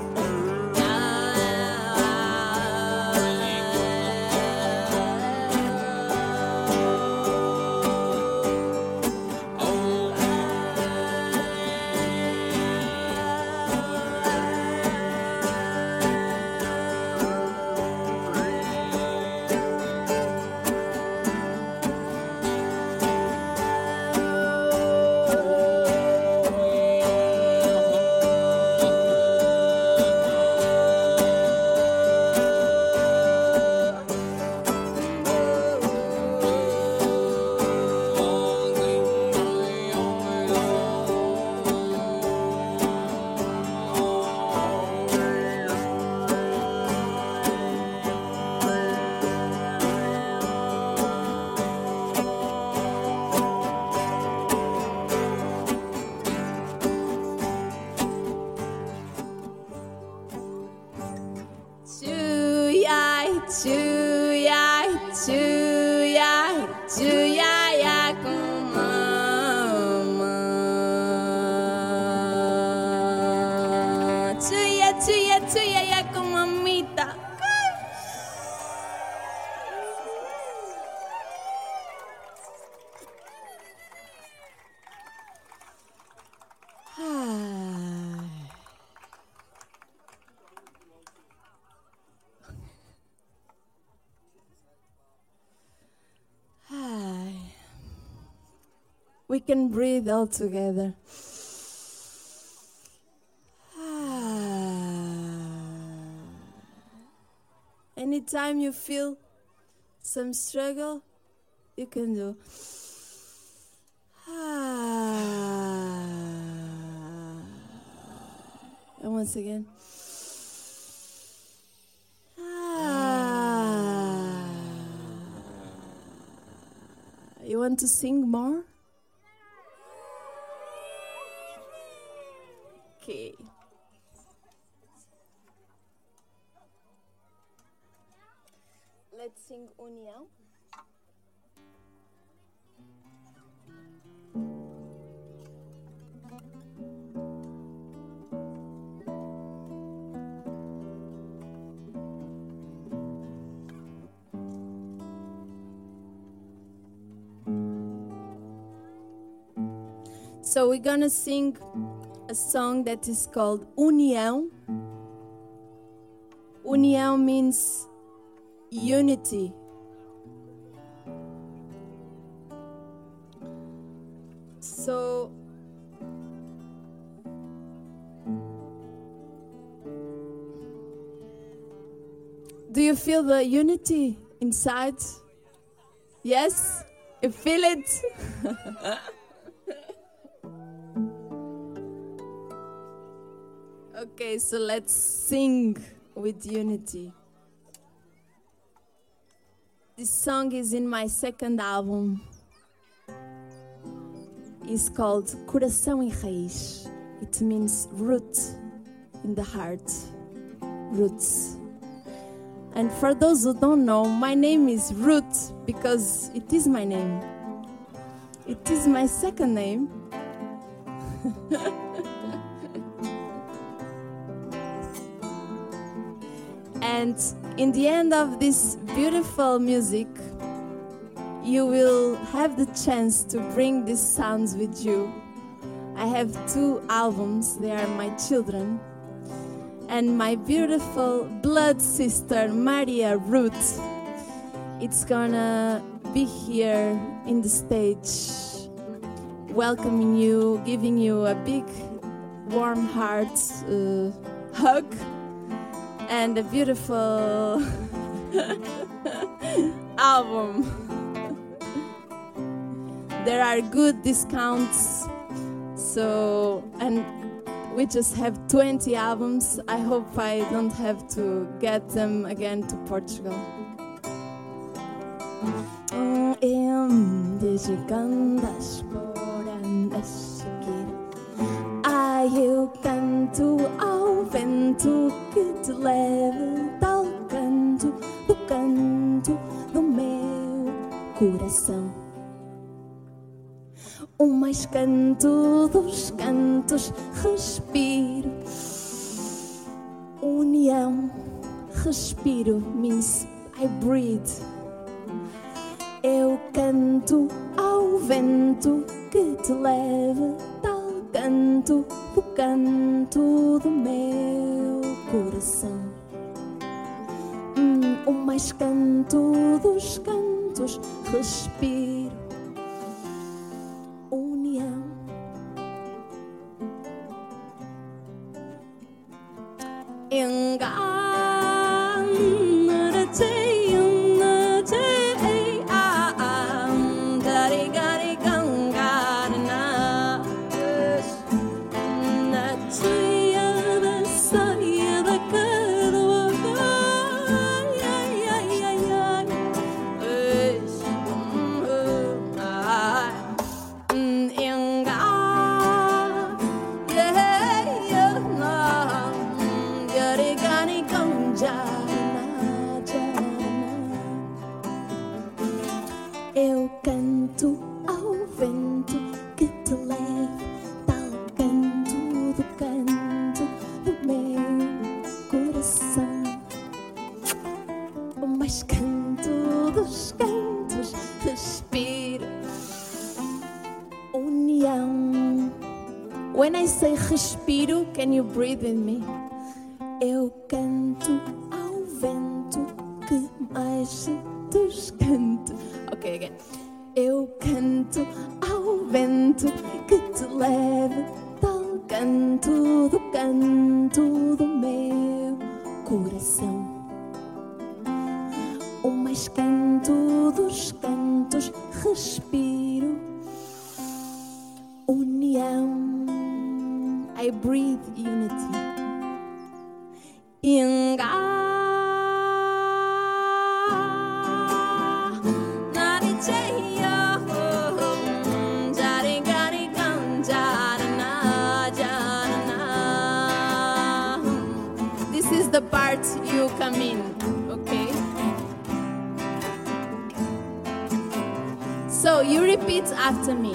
Chuyai, chuyai, chuyai, mama. Chuya, chuya, chuya, mamita. We can breathe all together. Anytime you feel some struggle, you can do. And once again. You want to sing more? Okay. Let's sing União. So we're gonna sing a song that is called União. União means unity. So do you feel the unity inside? Yes? You feel it? Okay, so let's sing with unity. This song is in my second album. It's called Coração e Raiz. It means root in the heart. Roots. And for those who don't know, my name is Ruth because it is my name. It is my second name. And in the end of this beautiful music, you will have the chance to bring these sounds with you. I have 2 albums, they are my children. And my beautiful blood sister, Maria Ruth, it's gonna be here in the stage, welcoming you, giving you a big, warm heart hug, and a beautiful album. There are good discounts, and we just have 20 albums. I hope I don't have to get them again to Portugal. Desde cantas por andas ai, eu canto ao vento que te leva tal canto do meu coração. O mais canto dos cantos, respiro. União, respiro, means I breathe. Eu canto ao vento que te leva tal canto do meu coração. O mais canto dos cantos, respiro. União. Eu canto ao vento que te leva tal canto do meu coração. O mais canto dos cantos, respiro. União. When I say respiro, can you breathe with me? Eu canto ao vento que mais dos cantos. Okay, again. Eu canto ao vento que te leva tal canto do meu coração. O mais canto dos cantos, respiro. União. I breathe unity. This is the part you come in, okay? So you repeat after me.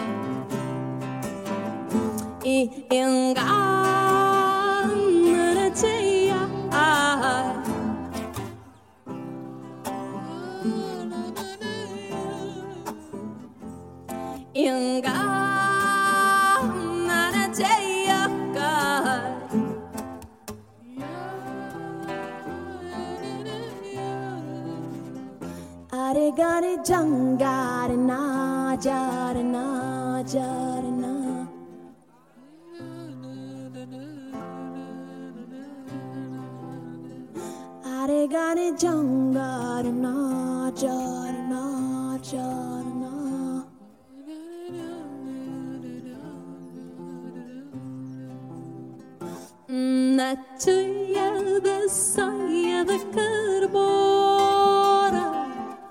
Gare jangare na jare na jare na. Are gare jangare na jare na jare na. Natuia saia da carbora.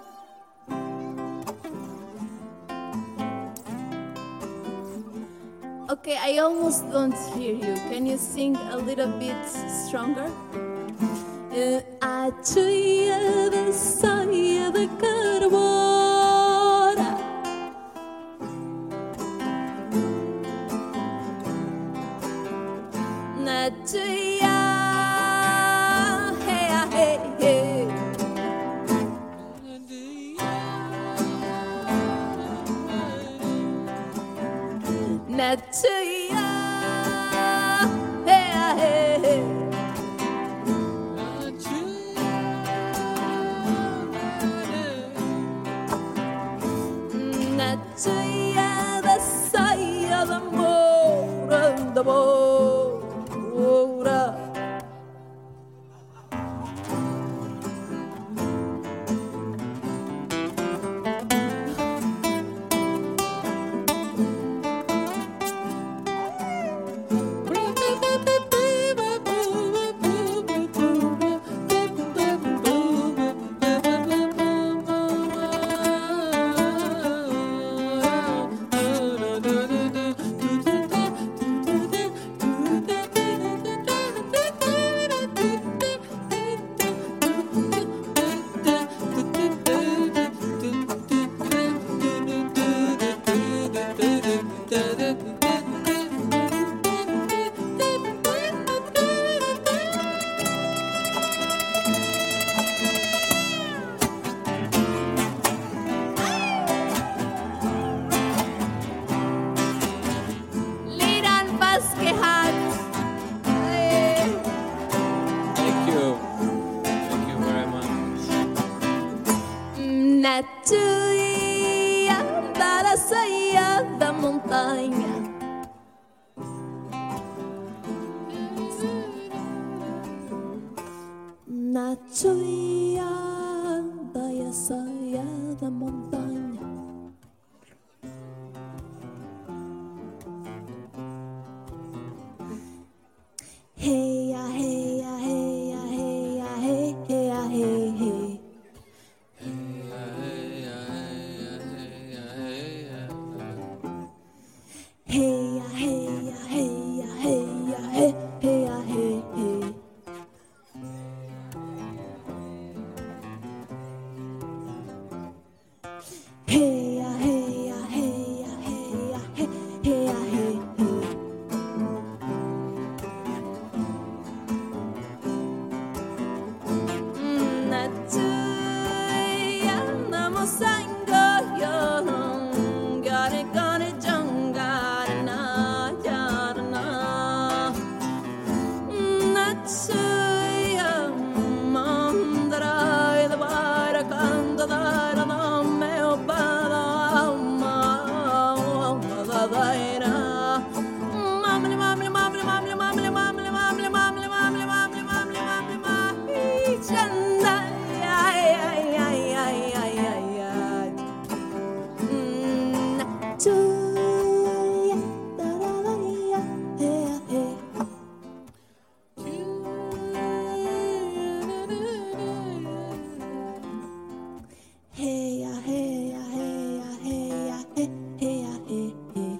Okay, I almost don't hear you. Can you sing a little bit stronger? Natuia saia da carbora. Natuia, hey, hey, hey. Natuia, hey, hey, hey. Natuia da saia da moura da moura. Natuia da saia da montanha. Natuia da saia da montanha. Hey, hey, hey, hey, hey, hey, hey, hey. Hey, hey, hey, hey, hey, hey, hey, hey. Hey, hey, hey, hey, hey, hey, hey. Natuia na moçanga yo gare gare jangarna jarna. Natuia mandrai da bara canta da na meu para alma da daira. Mamle mamle mamle mamle mamle mamle mamle mamle mamle mamle mamle mamle mamle chanda. Ay ay ay ay ay ay ay. Natuia da da da ya hey hey. Hey ya hey ya hey ya hey ya hey hey ya hey hey.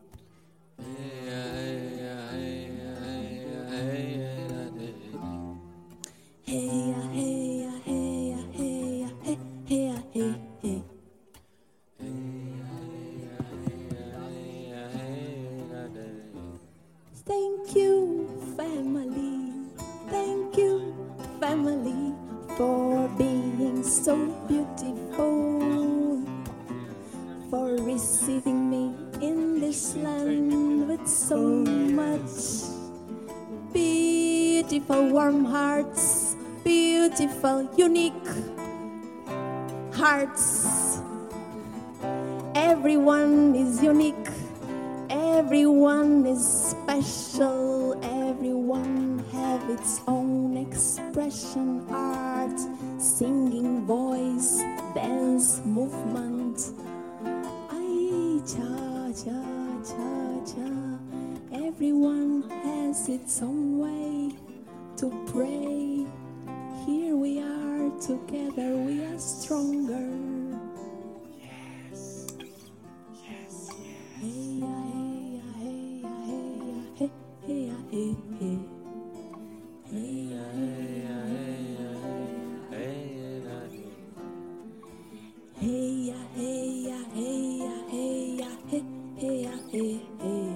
Hey ya hey ya hey ya hey ya hey hey ya hey hey. Thank you, family. Thank you, family, for being so beautiful, for receiving me in this land with so much beautiful, warm hearts, beautiful, unique hearts. Everyone is unique. Everyone is special. Everyone have its own expression, art, singing, voice, dance, movement. Ay, cha, cha, cha, cha. Everyone has its own way to pray. Here we are together, we are stronger. Yes. Yes. Hey, hey, hey, hey, hey, hey, hey. Hey, hey, hey, hey, hey.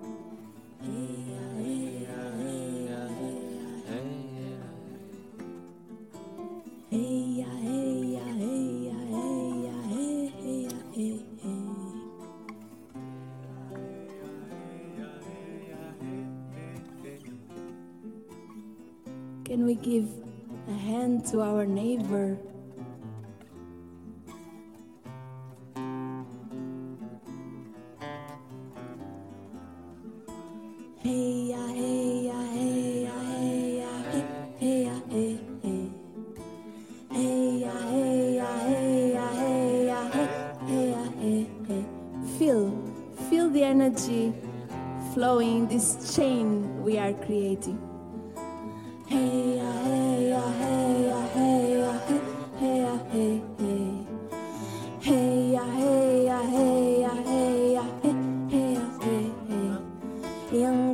Can we give a hand to our neighbor? Hey ya, hey ya, hey ya, hey ya, hey ya, hey, hey. Hey ya, hey ya, hey ya, hey ya, hey ya, hey, hey. Feel the energy flowing, this chain we are creating. Hey ya, hey ya, hey ya, hey ya, hey ya, hey, hey. Hey ya, hey ya, hey ya, hey ya, hey ya, hey, hey. Yang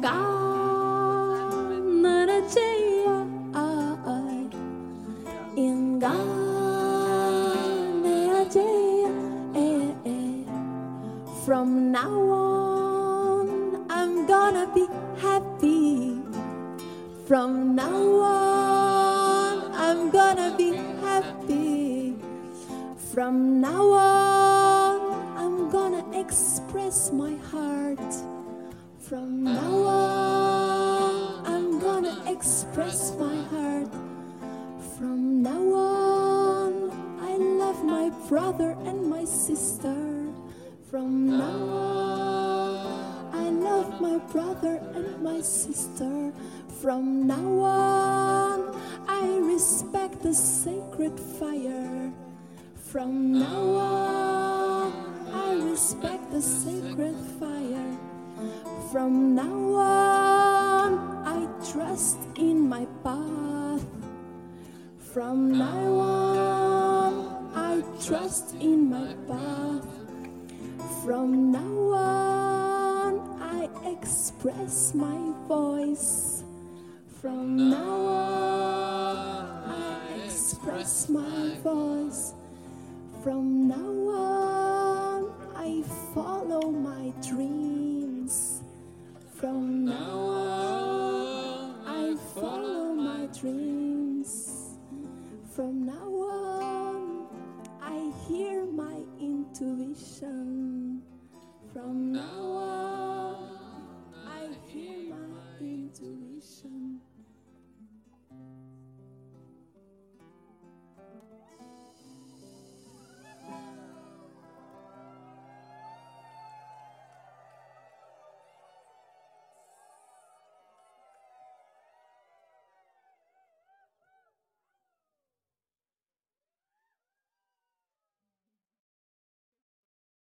gana na jaya ay, yang gana na jaya eh. From now on, I'm gonna be happy. From now on, I'm gonna be happy. From now on, I'm gonna express my heart. From now on, I'm gonna express my heart. From now on, I love my brother and my sister. From now on, I love my brother and my sister. From now on, I respect the sacred fire. From now on, I respect the sacred fire. From now on, I trust in my path. From now on, I trust in my path. From now on, I express my voice. From now on, I express my voice. From now on, I follow my dreams. From now